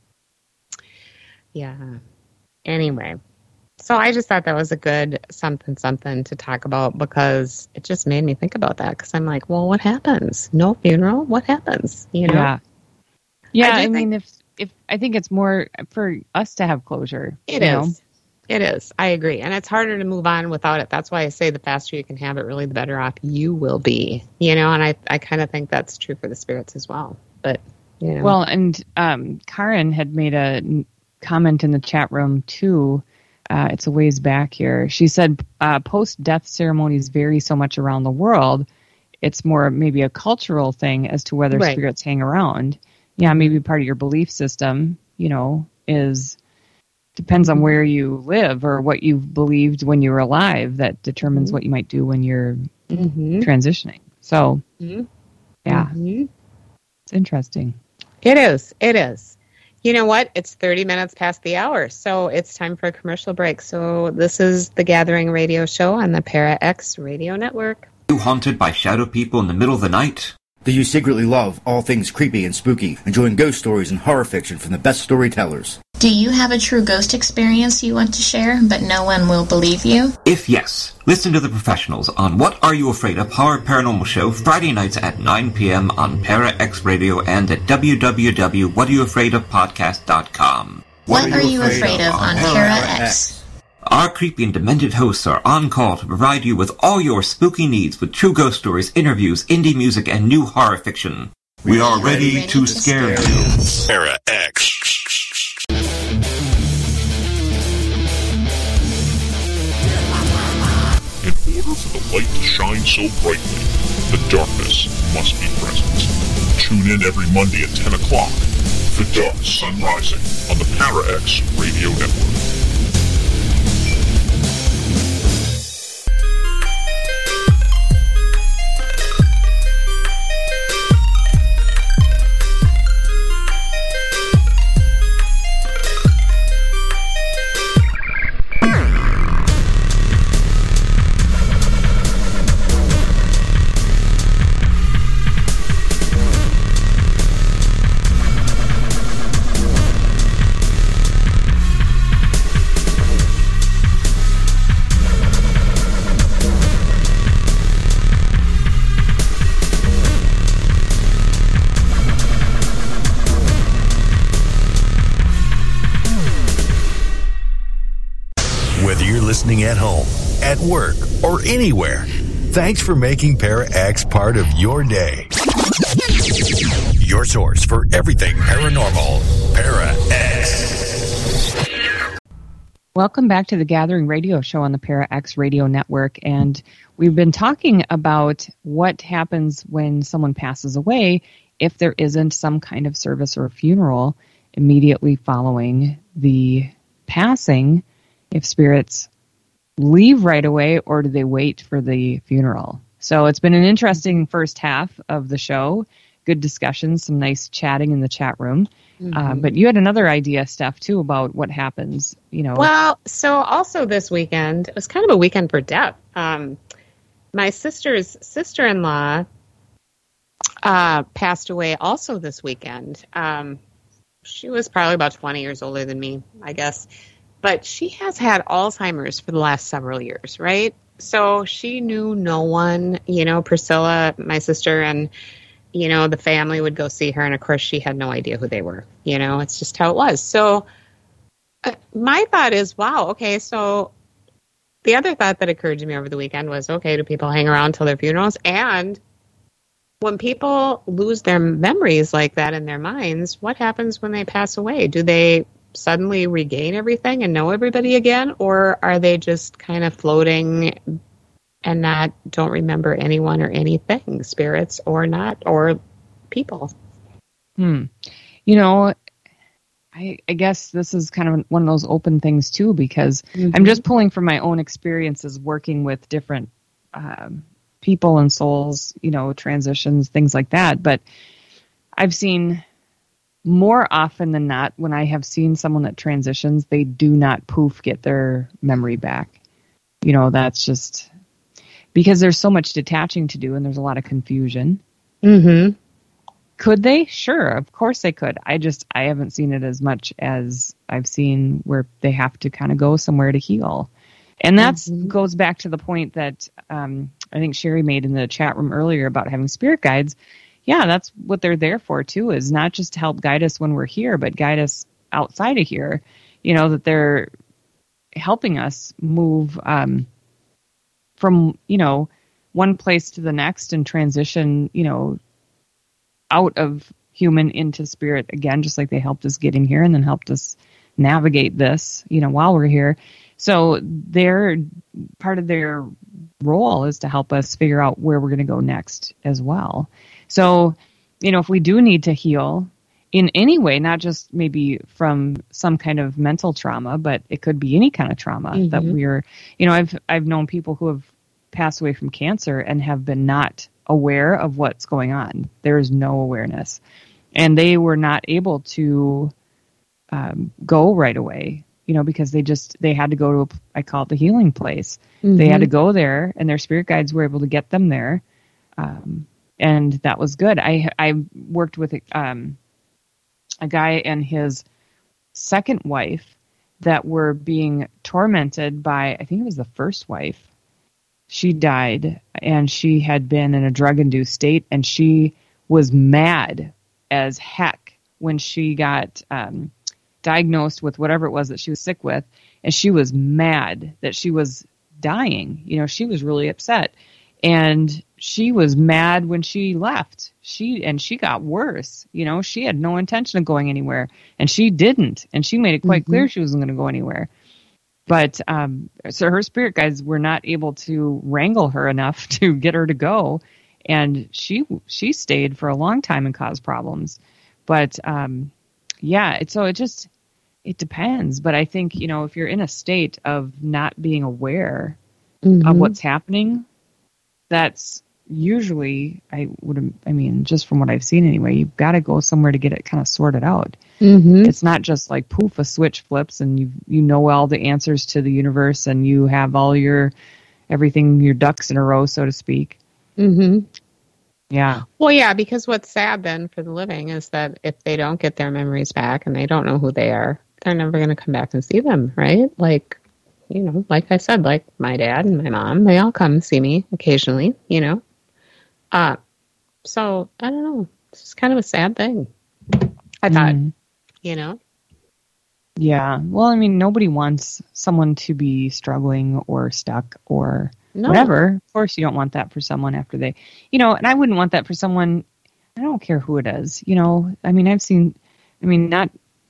yeah. Anyway, so I just thought that was a good something, something to talk about, because it just made me think about that, because I'm like, well, what happens? No funeral? What happens? You know? Yeah. Yeah, I I, do mean, think- if if I think it's more for us to have closure. It is. Know? It is. I agree. And it's harder to move on without it. That's why I say the faster you can have it, really, the better off you will be. You know, and I, I kind of think that's true for the spirits as well. But, you know. Well, and um, Karen had made a comment in the chat room, too. Uh, it's a ways back here. She said uh, post-death ceremonies vary so much around the world. It's more maybe a cultural thing as to whether right. spirits hang around. Yeah, maybe part of your belief system, you know, is... depends on where you live or what you've believed when you were alive that determines mm-hmm. what you might do when you're mm-hmm. transitioning. So, mm-hmm. yeah, mm-hmm. it's interesting. It is. It is. You know what? It's thirty minutes past the hour, so it's time for a commercial break. So this is the Gathering Radio Show on the Para X Radio Network. Are you haunted by shadow people in the middle of the night? Do you secretly love all things creepy and spooky, enjoying ghost stories and horror fiction from the best storytellers? Do you have a true ghost experience you want to share, but no one will believe you? If yes, listen to the professionals on What Are You Afraid Of? Horror Paranormal Show, Friday nights at nine p.m. on Para X Radio and at w w w dot what are you afraid of podcast dot com. What, what are, you afraid, afraid of, of on Para X? X? Our creepy and demented hosts are on call to provide you with all your spooky needs with true ghost stories, interviews, indie music, and new horror fiction. We, we are ready, ready to, to scare, scare you. Para X. In order for the light to shine so brightly, the darkness must be present. Tune in every Monday at ten o'clock for Dark Sun Rising on the Para X Radio Network. Listening at home, at work, or anywhere. Thanks for making Para X part of your day. Your source for everything paranormal. Para X. Welcome back to the Gathering Radio Show on the Para X Radio Network. And we've been talking about what happens when someone passes away if there isn't some kind of service or funeral immediately following the passing, if spirits leave right away or do they wait for the funeral. So it's been an interesting first half of the show. Good discussions, some nice chatting in the chat room. Mm-hmm. Uh, but you had another idea, Steph, too, about what happens, you know. Well, so also this weekend, it was kind of a weekend for death. Um, my sister's sister-in-law uh, passed away also this weekend. Um, she was probably about twenty years older than me, I guess. But she has had Alzheimer's for the last several years, right? So she knew no one, you know, Priscilla, my sister, and, you know, the family would go see her. And, of course, she had no idea who they were. You know, it's just how it was. So uh, my thought is, wow, okay, so the other thought that occurred to me over the weekend was, okay, do people hang around till their funerals? And when people lose their memories like that in their minds, what happens when they pass away? Do they suddenly regain everything and know everybody again, or are they just kind of floating and not don't remember anyone or anything, spirits or not, or people? Hmm. You know, I, I guess this is kind of one of those open things too, because mm-hmm. I'm just pulling from my own experiences working with different um, people and souls, you know, transitions, things like that. But I've seen more often than not, when I have seen someone that transitions, they do not poof get their memory back. You know, that's just because there's so much detaching to do and there's a lot of confusion. Mm-hmm. Could they? Sure, of course they could. I just, I haven't seen it as much as I've seen where they have to kind of go somewhere to heal. And that mm-hmm. goes back to the point that um, I think Sherry made in the chat room earlier about having spirit guides. yeah, that's what they're there for too, is not just to help guide us when we're here, but guide us outside of here. You know, that they're helping us move um, from, you know, one place to the next and transition, you know, out of human into spirit again, just like they helped us get in here and then helped us navigate this, you know, while we're here. So their part of their role is to help us figure out where we're going to go next as well. So, you know, if we do need to heal in any way, not just maybe from some kind of mental trauma, but it could be any kind of trauma mm-hmm. that we're, you know, I've, I've known people who have passed away from cancer and have been not aware of what's going on. There is no awareness. And they were not able to um, go right away, you know, because they just, they had to go to, a, I call it the healing place. Mm-hmm. They had to go there, and their spirit guides were able to get them there. Um, and that was good. I I worked with um, a guy and his second wife that were being tormented by, I think it was the first wife. She died, and she had been in a drug-induced state, and she was mad as heck when she got um, diagnosed with whatever it was that she was sick with, and she was mad that she was dying. You know, she was really upset, and she was mad when she left. She and she got worse. You know, she had no intention of going anywhere, and she didn't, and she made it quite mm-hmm. clear she wasn't going to go anywhere. But um, so her spirit guides were not able to wrangle her enough to get her to go. And she she stayed for a long time and caused problems. But, um, yeah, it, so it just, it depends. But I think, you know, if you're in a state of not being aware mm-hmm. of what's happening, that's usually, I would, I mean, just from what I've seen anyway, you've got to go somewhere to get it kind of sorted out. Mm-hmm. It's not just like poof, a switch flips and you you know all the answers to the universe and you have all your, everything, your ducks in a row, so to speak. Mm-hmm. Yeah. Well, yeah, because what's sad then for the living is that if they don't get their memories back and they don't know who they are, they're never going to come back and see them, right? Like, you know, like I said, like my dad and my mom, they all come see me occasionally, you know. Uh, so, I don't know. It's just kind of a sad thing, I thought, mm. you know. Yeah. Well, I mean, nobody wants someone to be struggling or stuck or... No. Whatever. Of course, you don't want that for someone after they, you know, and I wouldn't want that for someone. I don't care who it is. You know, I mean, I've seen, I mean, not,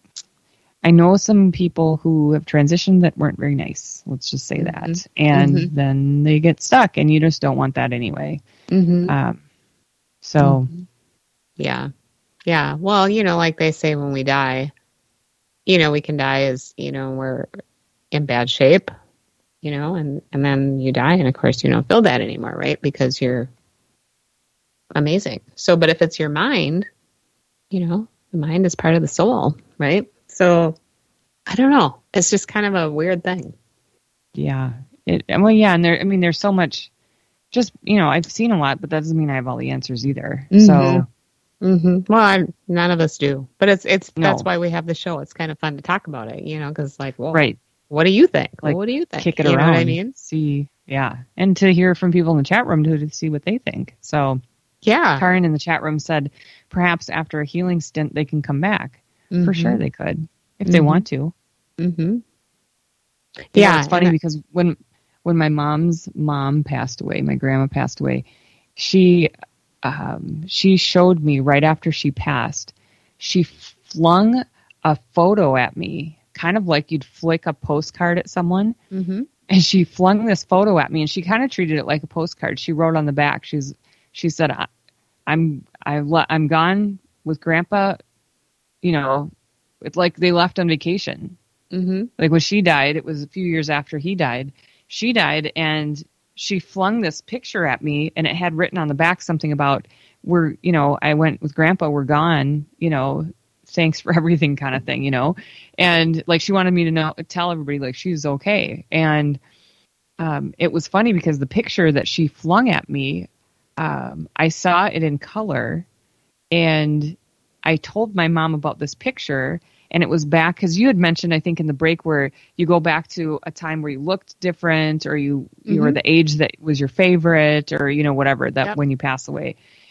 I know some people who have transitioned that weren't very nice. Let's just say that. Mm-hmm. And mm-hmm. then they get stuck and you just don't want that anyway. Mm-hmm. Um, so. Mm-hmm. Yeah. Yeah. Well, you know, like they say when we die, you know, we can die as, you know, we're in bad shape. You know, and, and then you die, and of course you don't feel that anymore, right? Because you're amazing. So, but if it's your mind, you know, the mind is part of the soul, right? So, I don't know. It's just kind of a weird thing. Yeah. It, well, yeah, and there, I mean, there's so much, just, you know, I've seen a lot, but that doesn't mean I have all the answers either. Mm-hmm. So. Mm-hmm. Well, I, none of us do, but it's, it's, no. That's why we have the show. It's kind of fun to talk about it, you know, because like, well, right. What do you think? Like, well, what do you think? Kick it you around. Know what I mean? See, yeah. And to hear from people in the chat room to, to see what they think. So, yeah. Karen in the chat room said, perhaps after a healing stint, they can come back. Mm-hmm. For sure they could, if mm-hmm. they want to. Mm-hmm. Yeah. Know, it's funny I, because when, when my mom's mom passed away, my grandma passed away, she, um, she showed me right after she passed, she flung a photo at me. Kind of like you'd flick a postcard at someone. Mm-hmm. And she flung this photo at me and she kind of treated it like a postcard. She wrote on the back, she's, she said, I, I'm, I le- I'm gone with Grandpa. You know, it's like they left on vacation. Mm-hmm. Like when she died, it was a few years after he died. She died and she flung this picture at me and it had written on the back something about we're, you know, I went with Grandpa, we're gone, you know, thanks for everything kind of thing, you know? And like, she wanted me to know, tell everybody like she's okay. And um, it was funny because the picture that she flung at me, um, I saw it in color and I told my mom about this picture and it was back because you had mentioned, I think in the break where you go back to a time where you looked different or you, mm-hmm. you were the age that was your favorite or, you know, whatever that yep. when you pass away.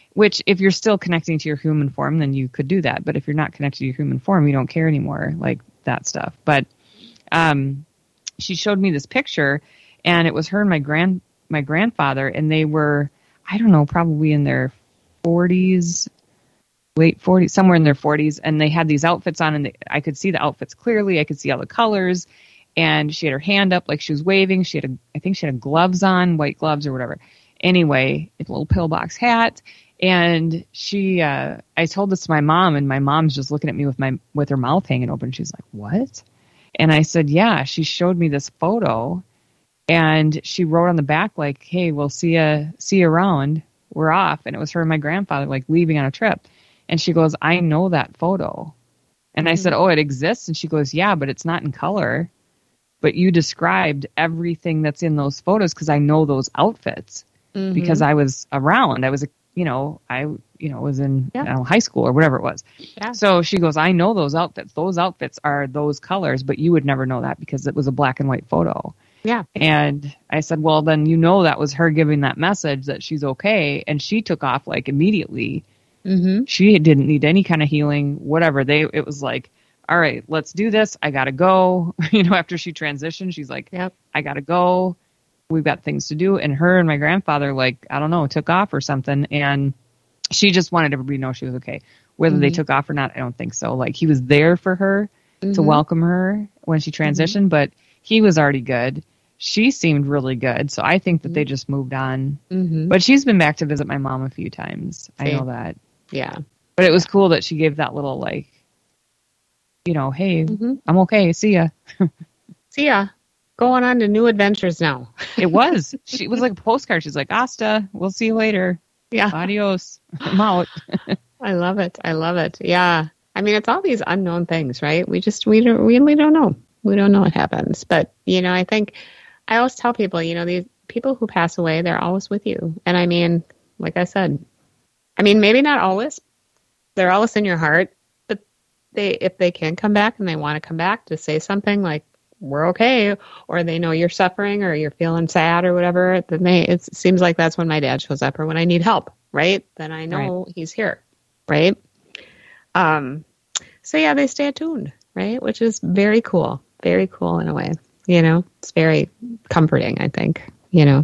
Which, if you're still connecting to your human form, then you could do that. But if you're not connected to your human form, you don't care anymore, like that stuff. But um, she showed me this picture, and it was her and my grand my grandfather, and they were, I don't know, probably in their forties, late forties, somewhere in their forties, and they had these outfits on, and they, I could see the outfits clearly. I could see all the colors, and she had her hand up like she was waving. She had, a, I think she had gloves on, white gloves or whatever. Anyway, a little pillbox hat. And she, uh, I told this to my mom, and my mom's just looking at me with my, with her mouth hanging open. She's like, what? And I said, yeah, she showed me this photo, and she wrote on the back, like, hey, we'll see you, see you around. We're off. And it was her and my grandfather, like, leaving on a trip. And she goes, I know that photo. And mm-hmm. I said, oh, it exists? And she goes, yeah, but it's not in color. But you described everything that's in those photos because I know those outfits mm-hmm. because I was around. I was a You know, I, you know, was in yeah. I don't know, high school or whatever it was. Yeah. So she goes, I know those outfits. Those outfits are those colors, but you would never know that because it was a black and white photo. Yeah. And I said, well, then you know that was her giving that message that she's okay. And she took off like immediately. Mm-hmm. She didn't need any kind of healing, whatever. They, it was like, all right, let's do this. I got to go. You know, after she transitioned, she's like, yep. I got to go. We've got things to do. And her and my grandfather, like, I don't know, took off or something. And she just wanted everybody to know she was okay. Whether mm-hmm. they took off or not, I don't think so. Like, he was there for her mm-hmm. to welcome her when she transitioned, mm-hmm. but he was already good. She seemed really good. So I think that mm-hmm. they just moved on. Mm-hmm. But she's been back to visit my mom a few times. See? I know that. Yeah. But it was cool that she gave that little, like, you know, hey, mm-hmm. I'm okay. See ya. See ya. Going on to new adventures now. It was. She was like a postcard. She's like, Asta, we'll see you later. Yeah. Adios. I'm out. I love it. I love it. Yeah. I mean, it's all these unknown things, right? We just, we don't, we really don't know. We don't know what happens. But, you know, I think I always tell people, you know, these people who pass away, they're always with you. And I mean, like I said, I mean, maybe not always. They're always in your heart. But they, if they can come back and they want to come back to say something like, we're okay, or they know you're suffering or you're feeling sad or whatever, then they, it seems like that's when my dad shows up, or when I need help, right? Then I know right. he's here, right? Um, so yeah, they stay attuned, right? Which is very cool, very cool in a way, you know, it's very comforting, I think, you know,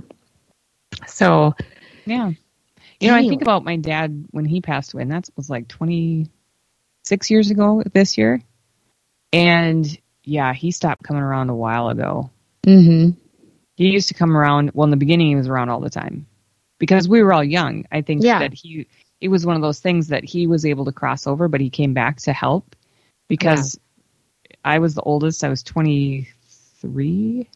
so. Yeah. You know, anyway. I think about my dad when he passed away, and that was like twenty-six years ago this year. And yeah, he stopped coming around a while ago. Mm-hmm. He used to come around. Well, in the beginning, he was around all the time because we were all young. I think yeah. that he, it was one of those things that he was able to cross over, but he came back to help because yeah. I was the oldest. I was twenty-three,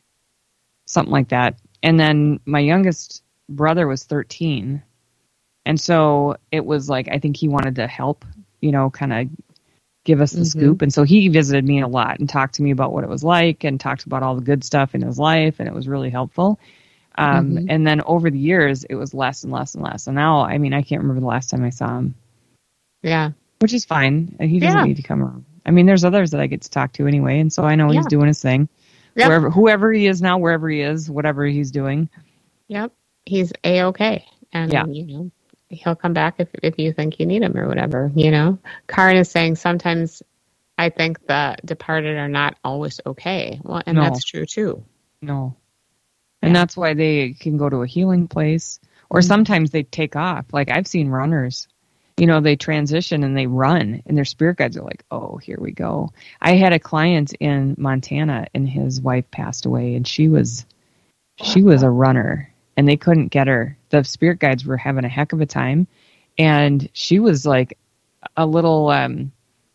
something like that. And then my youngest brother was thirteen. And so it was like, I think he wanted to help, you know, kind of give us the mm-hmm. scoop. And so he visited me a lot and talked to me about what it was like and talked about all the good stuff in his life. And it was really helpful. Um, mm-hmm. And then over the years, it was less and less and less. And now, I mean, I can't remember the last time I saw him. Yeah. Which is fine. He doesn't yeah. need to come around. I mean, there's others that I get to talk to anyway. And so I know yeah. he's doing his thing. Yep. Wherever, whoever he is now, wherever he is, whatever he's doing. Yep. He's A-okay. And, yeah. you know, he'll come back if, if you think you need him or whatever, you know. Karen is saying sometimes I think the departed are not always okay. Well, and no. that's true too. No. And yeah. that's why they can go to a healing place, or mm-hmm. sometimes they take off. Like I've seen runners, you know, they transition and they run and their spirit guides are like, oh, here we go. I had a client in Montana and his wife passed away and she was, she was a runner. And they couldn't get her. The spirit guides were having a heck of a time. And she was like a little um,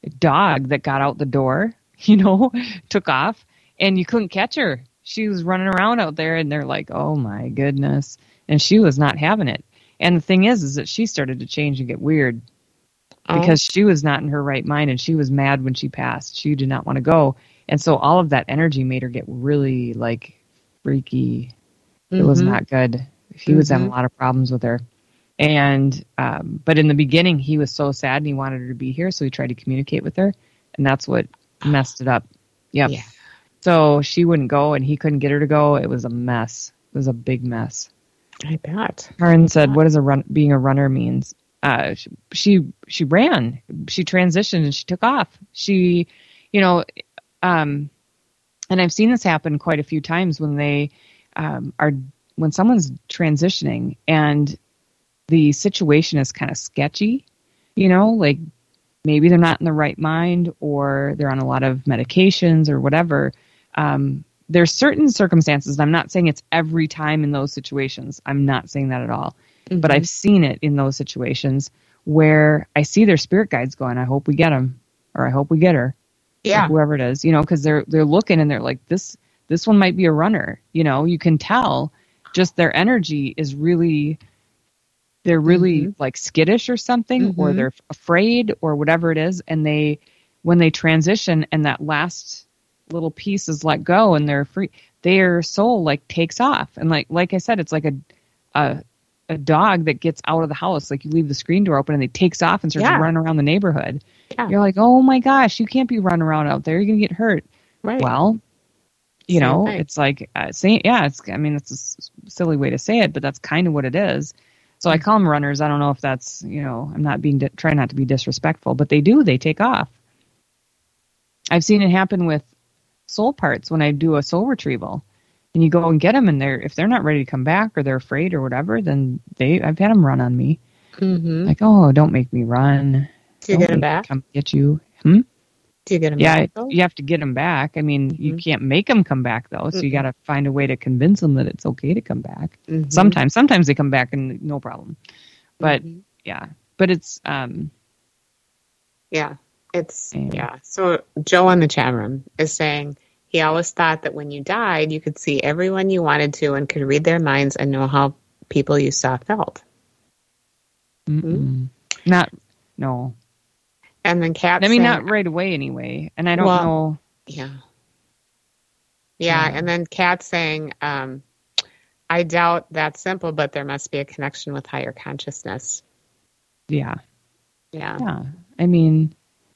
dog that got out the door, you know, took off. And you couldn't catch her. She was running around out there. And they're like, oh, my goodness. And she was not having it. And the thing is, is that she started to change and get weird. Oh. Because she was not in her right mind. And she was mad when she passed. She did not want to go. And so all of that energy made her get really, like, freaky. It was mm-hmm. not good. He mm-hmm. was having a lot of problems with her. And, um, but in the beginning, he was so sad and he wanted her to be here. So he tried to communicate with her. And that's what messed it up. Yep. Yeah. So she wouldn't go and he couldn't get her to go. It was a mess. It was a big mess. I bet. Karen said, "What does a run being a runner means?" Uh, she, she she ran, she transitioned, and she took off. She, you know, um, and I've seen this happen quite a few times when they um, are when someone's transitioning and the situation is kind of sketchy. You know, like maybe they're not in the right mind, or they're on a lot of medications or whatever. Um, There's certain circumstances, and I'm not saying it's every time in those situations. I'm not saying that at all. Mm-hmm. But I've seen it in those situations where I see their spirit guides going, I hope we get him, or I hope we get her. Yeah. Or whoever it is, you know, because they're, they're looking and they're like, this, this one might be a runner. You know, you can tell just their energy is really, they're really mm-hmm. like skittish or something, mm-hmm. or they're afraid or whatever it is. And they, when they transition and that last little piece is let go and they're free, their soul like takes off. And like like I said, it's like a a a dog that gets out of the house. Like you leave the screen door open and they takes off and starts yeah. running around the neighborhood. Yeah. You're like, oh my gosh, you can't be running around out there. You're gonna get hurt. Right. Well, you Same know, thing. It's like uh, saying, yeah, it's. I mean, it's a s- silly way to say it, but that's kind of what it is. So I call them runners. I don't know if that's, you know, I'm not being di- trying not to be disrespectful, but they do. They take off. I've seen it happen with soul parts when I do a soul retrieval, and you go and get them, and they're if they're not ready to come back or they're afraid or whatever, then they I've had them run on me. Mm-hmm. Like, oh, don't make me run. Do you don't get them back? Come get you. Hmm? Do you get them yeah, back? Yeah, you have to get them back. I mean, mm-hmm. you can't make them come back though, so mm-hmm. you got to find a way to convince them that it's okay to come back. Mm-hmm. Sometimes, sometimes they come back and no problem. But mm-hmm. yeah, but it's um, yeah. It's, yeah. So Joe in the chat room is saying he always thought that when you died, you could see everyone you wanted to and could read their minds and know how people you saw felt. Mm-hmm. Not, no. And then Kat I mean, saying, not right away anyway. And I don't well, know. Yeah. Yeah. And then Kat saying, um, I doubt that's simple, but there must be a connection with higher consciousness. Yeah. Yeah. Yeah. I mean,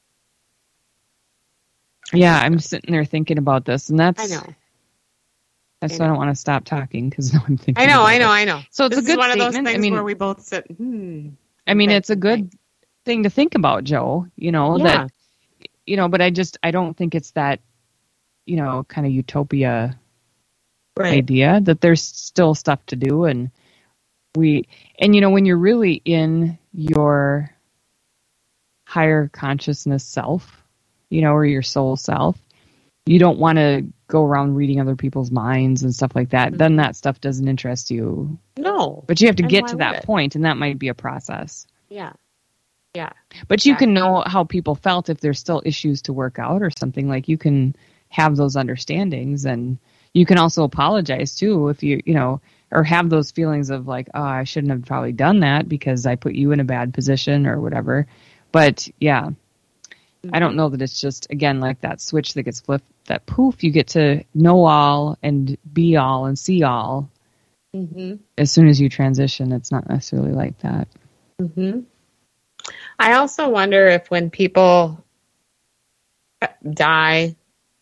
yeah, I'm sitting there thinking about this, and that's. I know. That's I why I know. don't want to stop talking because now I'm thinking. I know, about I know, it. I know. So it's this a good is one statement. of those things I mean, where we both sit. Hmm. I mean, okay. it's a good thing to think about, Joe. You know Yeah. that. You know, but I just I don't think it's that. You know, kind of utopia. Right. Idea that there's still stuff to do, and we and you know when you're really in your higher consciousness self, you know, or your soul self, you don't want to go around reading other people's minds and stuff like that. Mm-hmm. Then that stuff doesn't interest you. No. But you have to And get why to would that it? point, and that might be a process. Yeah. Yeah. But you Exactly. can know how people felt if there's still issues to work out or something. Like you can have those understandings, and you can also apologize too if you, you know, or have those feelings of like, oh, I shouldn't have probably done that because I put you in a bad position or whatever. But yeah, mm-hmm. I don't know that it's just, again, like that switch that gets flipped, that poof, you get to know all and be all and see all. Mm-hmm. As soon as you transition, it's not necessarily like that. Mm-hmm. I also wonder if when people die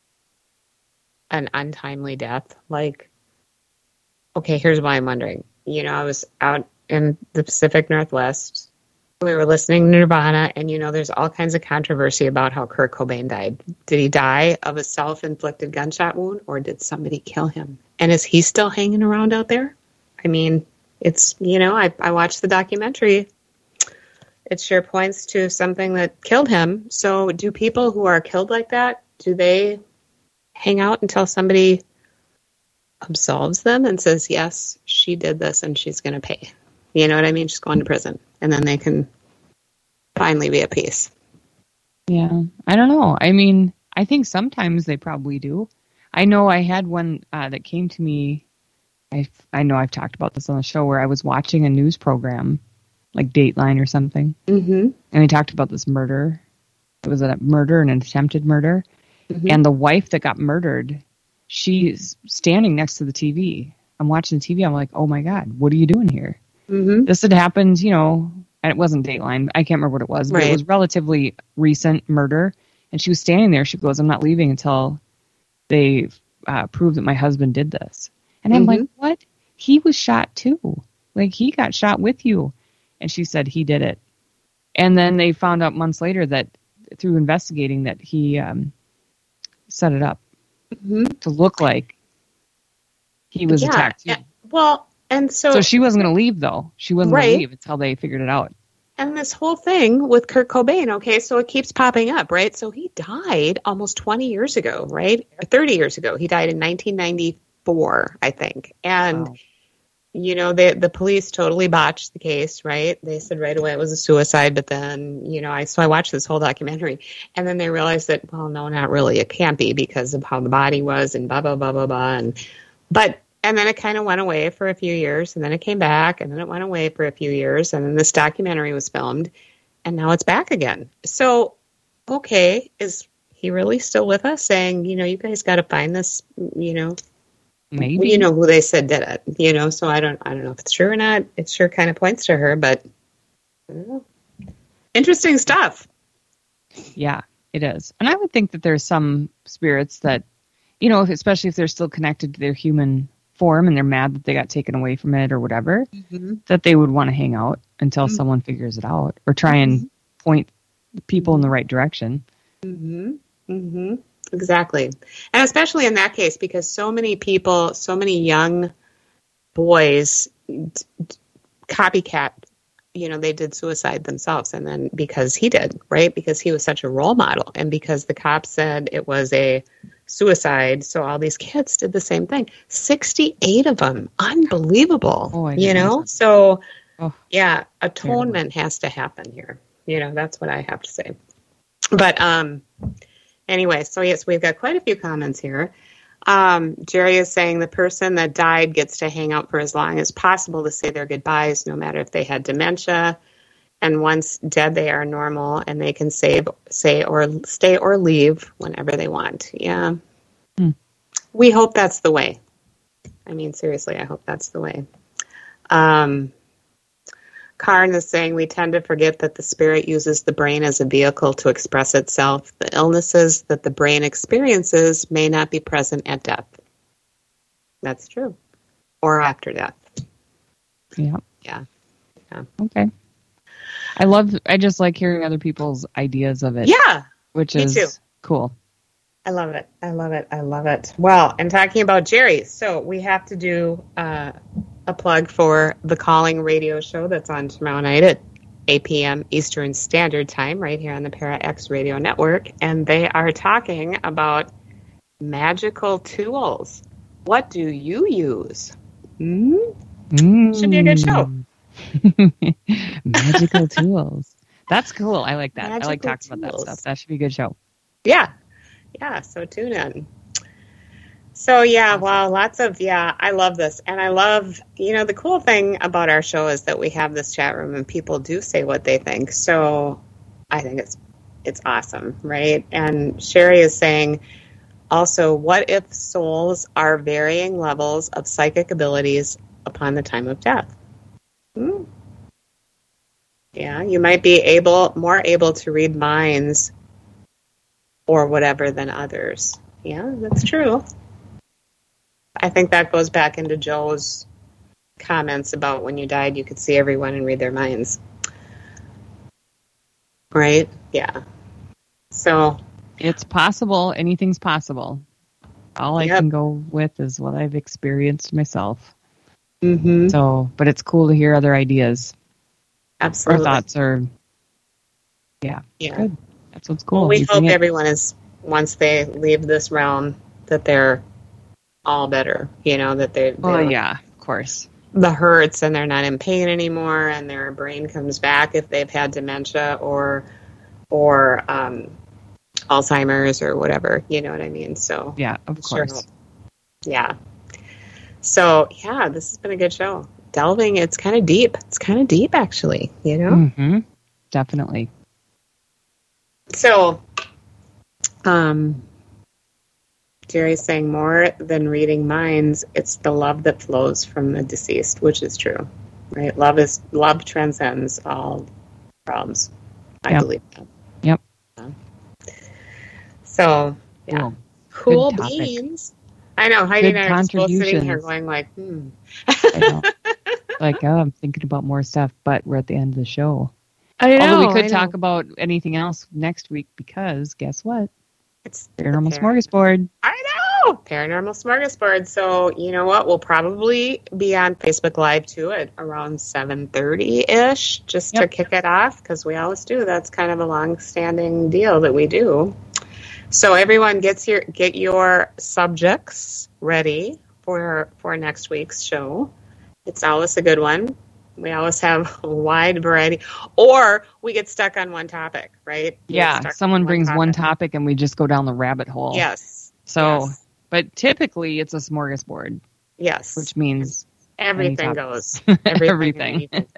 an untimely death, like, okay, here's why I'm wondering. You know, I was out in the Pacific Northwest. We were listening to Nirvana, and, you know, there's all kinds of controversy about how Kurt Cobain died. Did he die of a self-inflicted gunshot wound, or did somebody kill him? And is he still hanging around out there? I mean, it's, you know, I, I watched the documentary. It sure points to something that killed him. So do people who are killed like that, do they hang out until somebody absolves them and says, yes, she did this and she's going to pay? You know what I mean? She's going to prison. And then they can finally be at peace. Yeah, I don't know. I mean, I think sometimes they probably do. I know I had one uh, that came to me. I, I know I've talked about this on the show where I was watching a news program, like Dateline or something. Mm-hmm. And they talked about this murder. It was a murder, an attempted murder. Mm-hmm. And the wife that got murdered, she's standing next to the T V. I'm watching the T V. I'm like, oh my God, what are you doing here? Mm-hmm. This had happened, you know, and it wasn't Dateline. I can't remember what it was, but right. It was relatively recent murder. And she was standing there. She goes, I'm not leaving until they uh, prove that my husband did this. And I'm mm-hmm. like, what? He was shot too. Like, he got shot with you. And she said he did it. And then they found out months later that through investigating that he um, set it up mm-hmm. to look like he was yeah. attacked too. Yeah. Well, and so... So she wasn't going to leave, though. She wasn't right. going to leave until they figured it out. And this whole thing with Kurt Cobain, okay, so it keeps popping up, right? So he died almost twenty years ago, right? Or thirty years ago. He died in nineteen ninety-four, I think. And, wow. you know, they, the police totally botched the case, right? They said right away it was a suicide, but then, you know, I so I watched this whole documentary. And then they realized that, well, no, not really. It can't be because of how the body was and blah, blah, blah, blah, blah. And, but... And then it kind of went away for a few years, and then it came back, and then it went away for a few years, and then this documentary was filmed, and now it's back again. So, okay, is he really still with us saying, you know, you guys got to find this, you know, maybe, you know who they said did it, you know, so I don't, I don't know if it's true or not. It sure kind of points to her, but I don't know. Interesting stuff. Yeah, it is. And I would think that there's some spirits that, you know, especially if they're still connected to their human form and they're mad that they got taken away from it or whatever, mm-hmm. that they would want to hang out until mm-hmm. someone figures it out or try and mm-hmm. point people in the right direction. Mm-hmm. Mm-hmm. Exactly. And especially in that case, because so many people, so many young boys d- d- copycat, you know, they did suicide themselves. And then because he did, right? Because he was such a role model. And because the cops said it was a suicide, so all these kids did the same thing. sixty-eight of them. Unbelievable. Oh, you know? So, oh, yeah, atonement terrible. Has to happen here. You know, that's what I have to say. But um, anyway, so yes, we've got quite a few comments here. Um, Jerry is saying the person that died gets to hang out for as long as possible to say their goodbyes, no matter if they had dementia. And once dead, they are normal, and they can save, say, or stay or leave whenever they want. Yeah. Hmm. We hope that's the way. I mean, seriously, I hope that's the way. Um, Karn is saying we tend to forget that the spirit uses the brain as a vehicle to express itself. The illnesses that the brain experiences may not be present at death. That's true. Or after death. Yeah. Yeah. Yeah. Okay. I love, I just like hearing other people's ideas of it. Yeah. Which me is too. Cool. I love it. I love it. I love it. Well, and talking about Jerry, so we have to do uh, a plug for the Calling radio show that's on tomorrow night at eight p.m. Eastern Standard Time right here on the Para X Radio Network. And they are talking about magical tools. What do you use? Mm-hmm. Mm. Should be a good show. Magical tools. That's cool. I like that. Magical I like talking tools. About that stuff. That should be a good show. Yeah. Yeah. So tune in. So yeah, wow, lots of, yeah, I love this. And I love, you know, the cool thing about our show is that we have this chat room and people do say what they think. So I think it's, it's awesome. Right. And Sherry is saying also, what if souls are varying levels of psychic abilities upon the time of death? Hmm. Yeah, you might be able, more able to read minds or whatever than others. Yeah, that's true. I think that goes back into Joe's comments about when you died, you could see everyone and read their minds. Right? Yeah. So. It's possible. Anything's possible. All I yep. can go with is what I've experienced myself. Mm-hmm. So, but it's cool to hear other ideas. Absolutely. Or thoughts or, yeah. Yeah. Good. That's what's cool. Well, we you hope everyone is, once they leave this realm, that they're all better. You know, that they're. Oh, well, yeah, of course. The hurts and they're not in pain anymore and their brain comes back if they've had dementia or, or, um, Alzheimer's or whatever. You know what I mean? So. Yeah, of course. Sure. Yeah. So, yeah, this has been a good show. Delving, it's kind of deep. It's kind of deep, actually, you know? Mm-hmm. Definitely. So, um, Jerry's saying more than reading minds, it's the love that flows from the deceased, which is true, right? Love is love transcends all problems. I yep. believe that. Yep. So, yeah. Cool, cool beans. I know, Heidi Good and I are just both sitting here going like, hmm. I know. like, oh, I'm thinking about more stuff, but we're at the end of the show. I know. Although we could I talk know. about anything else next week because guess what? It's Paranormal the par- Smorgasbord. I know. Paranormal Smorgasbord. So, you know what? We'll probably be on Facebook Live too at around seven thirty-ish just Yep. to kick it off because we always do. That's kind of a long-standing deal that we do. So everyone gets your get your subjects ready for for next week's show. It's always a good one. We always have a wide variety. Or we get stuck on one topic, right? We get Yeah, stuck someone on brings one topic and we just go down the rabbit hole. Yes. So, yes. but typically it's a smorgasbord, Yes. which means everything any goes. topics. Everything. Everything.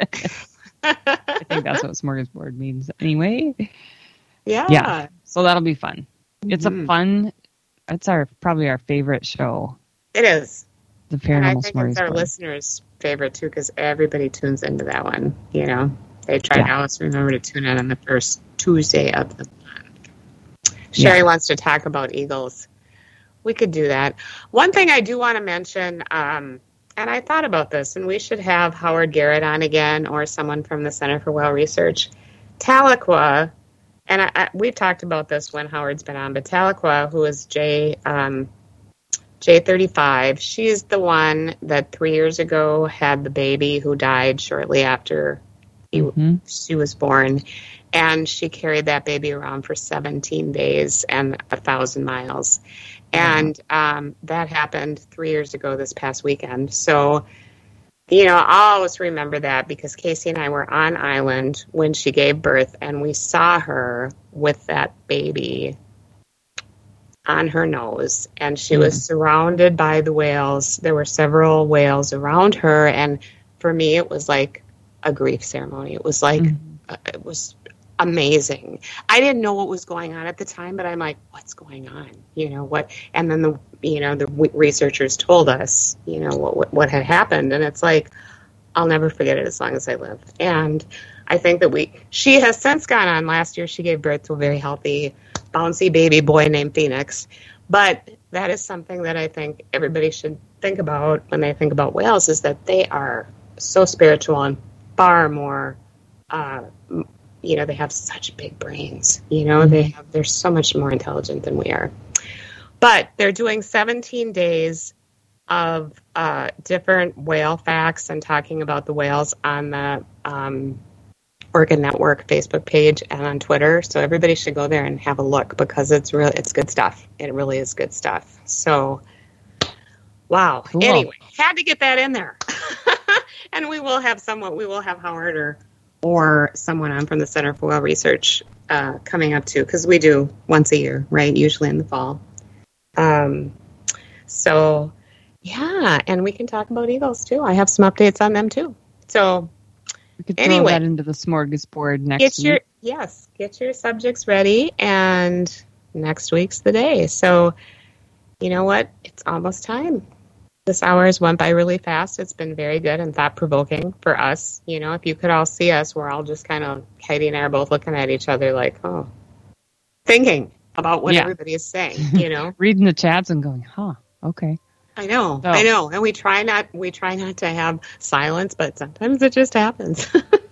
I think that's what smorgasbord means anyway. yeah. Yeah. So that'll be fun. It's a Mhm. fun, it's our probably our favorite show, It is. the And I Paranormal think it's our Smorgasbord. listeners' favorite too because everybody tunes into that one. You know, they try Yeah. to always remember to tune in on the first Tuesday of the month. Sherry Yeah. wants to talk about eagles. We could do that. One thing I do want to mention, um, and I thought about this, and we should have Howard Garrett on again or someone from the Center for Whale Research. Tahlequah, and I, I, we've talked about this when Howard's been on, but Tahlequah, who is J, um, J thirty-five, she's the one that three years ago had the baby who died shortly after he, Mhm. she was born. And she carried that baby around for seventeen days and a thousand miles. And um, that happened three years ago this past weekend. So, you know, I'll always remember that because Casey and I were on island when she gave birth and we saw her with that baby on her nose. And she Mm-hmm. was surrounded by the whales. There were several whales around her. And for me, it was like a grief ceremony. It was like, Mhm. uh, it was amazing. I didn't know what was going on at the time, but I'm like, what's going on? You know, what? And then the, you know, the w- researchers told us, you know, what, what, what had happened. And it's like, I'll never forget it as long as I live. And I think that we, she has since gone on. Last year, she gave birth to a very healthy, bouncy baby boy named Phoenix. But that is something that I think everybody should think about when they think about whales is that they are so spiritual and far more, uh, you know, they have such big brains, you know, they have, they're so much more intelligent than we are. But they're doing seventeen days of uh, different whale facts and talking about the whales on the um, Orca Network Facebook page and on Twitter. So everybody should go there and have a look because it's real, it's good stuff. It really is good stuff. So, wow. Cool. Anyway, had to get that in there. And we will have someone, we will have Howard or or someone on from the Center for Whale Research uh, coming up too, because we do once a year, right? Usually in the fall. Um, so, yeah, and we can talk about eagles too. I have some updates on them too. So, We could throw anyway. that into the smorgasbord next get week. your yes, get your subjects ready, and next week's the day. So, you know what? It's almost time. This hour has went by really fast. It's been very good and thought-provoking for us. You know, if you could all see us, we're all just kind of, Heidi and I are both looking at each other like, oh, thinking about what Yeah. everybody is saying, you know? Reading the chats and going, huh, okay. I know, So- I know. And we try not, we try not to have silence, but sometimes it just happens.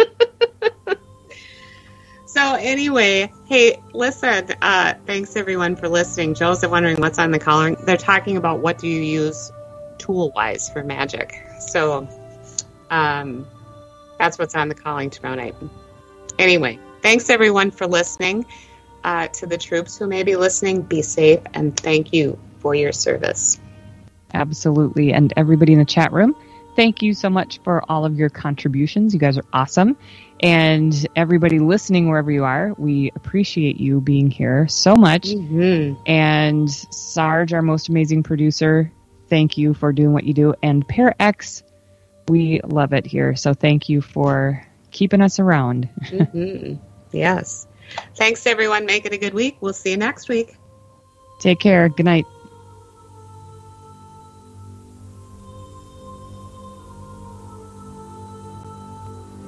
So anyway, hey, listen, uh, thanks everyone for listening. Joe's wondering what's on the collar. They're talking about what do you use tool-wise for magic. So um, that's what's on the calling tomorrow night. Anyway, thanks everyone for listening. Uh, to the troops who may be listening, be safe, and thank you for your service. Absolutely. And everybody in the chat room, thank you so much for all of your contributions. You guys are awesome. And everybody listening wherever you are, we appreciate you being here so much. Mm-hmm. And Sarge, our most amazing producer, thank you for doing what you do. And Pair X, we love it here. So thank you for keeping us around. Mm-hmm. Yes. Thanks, everyone. Make it a good week. We'll see you next week. Take care. Good night.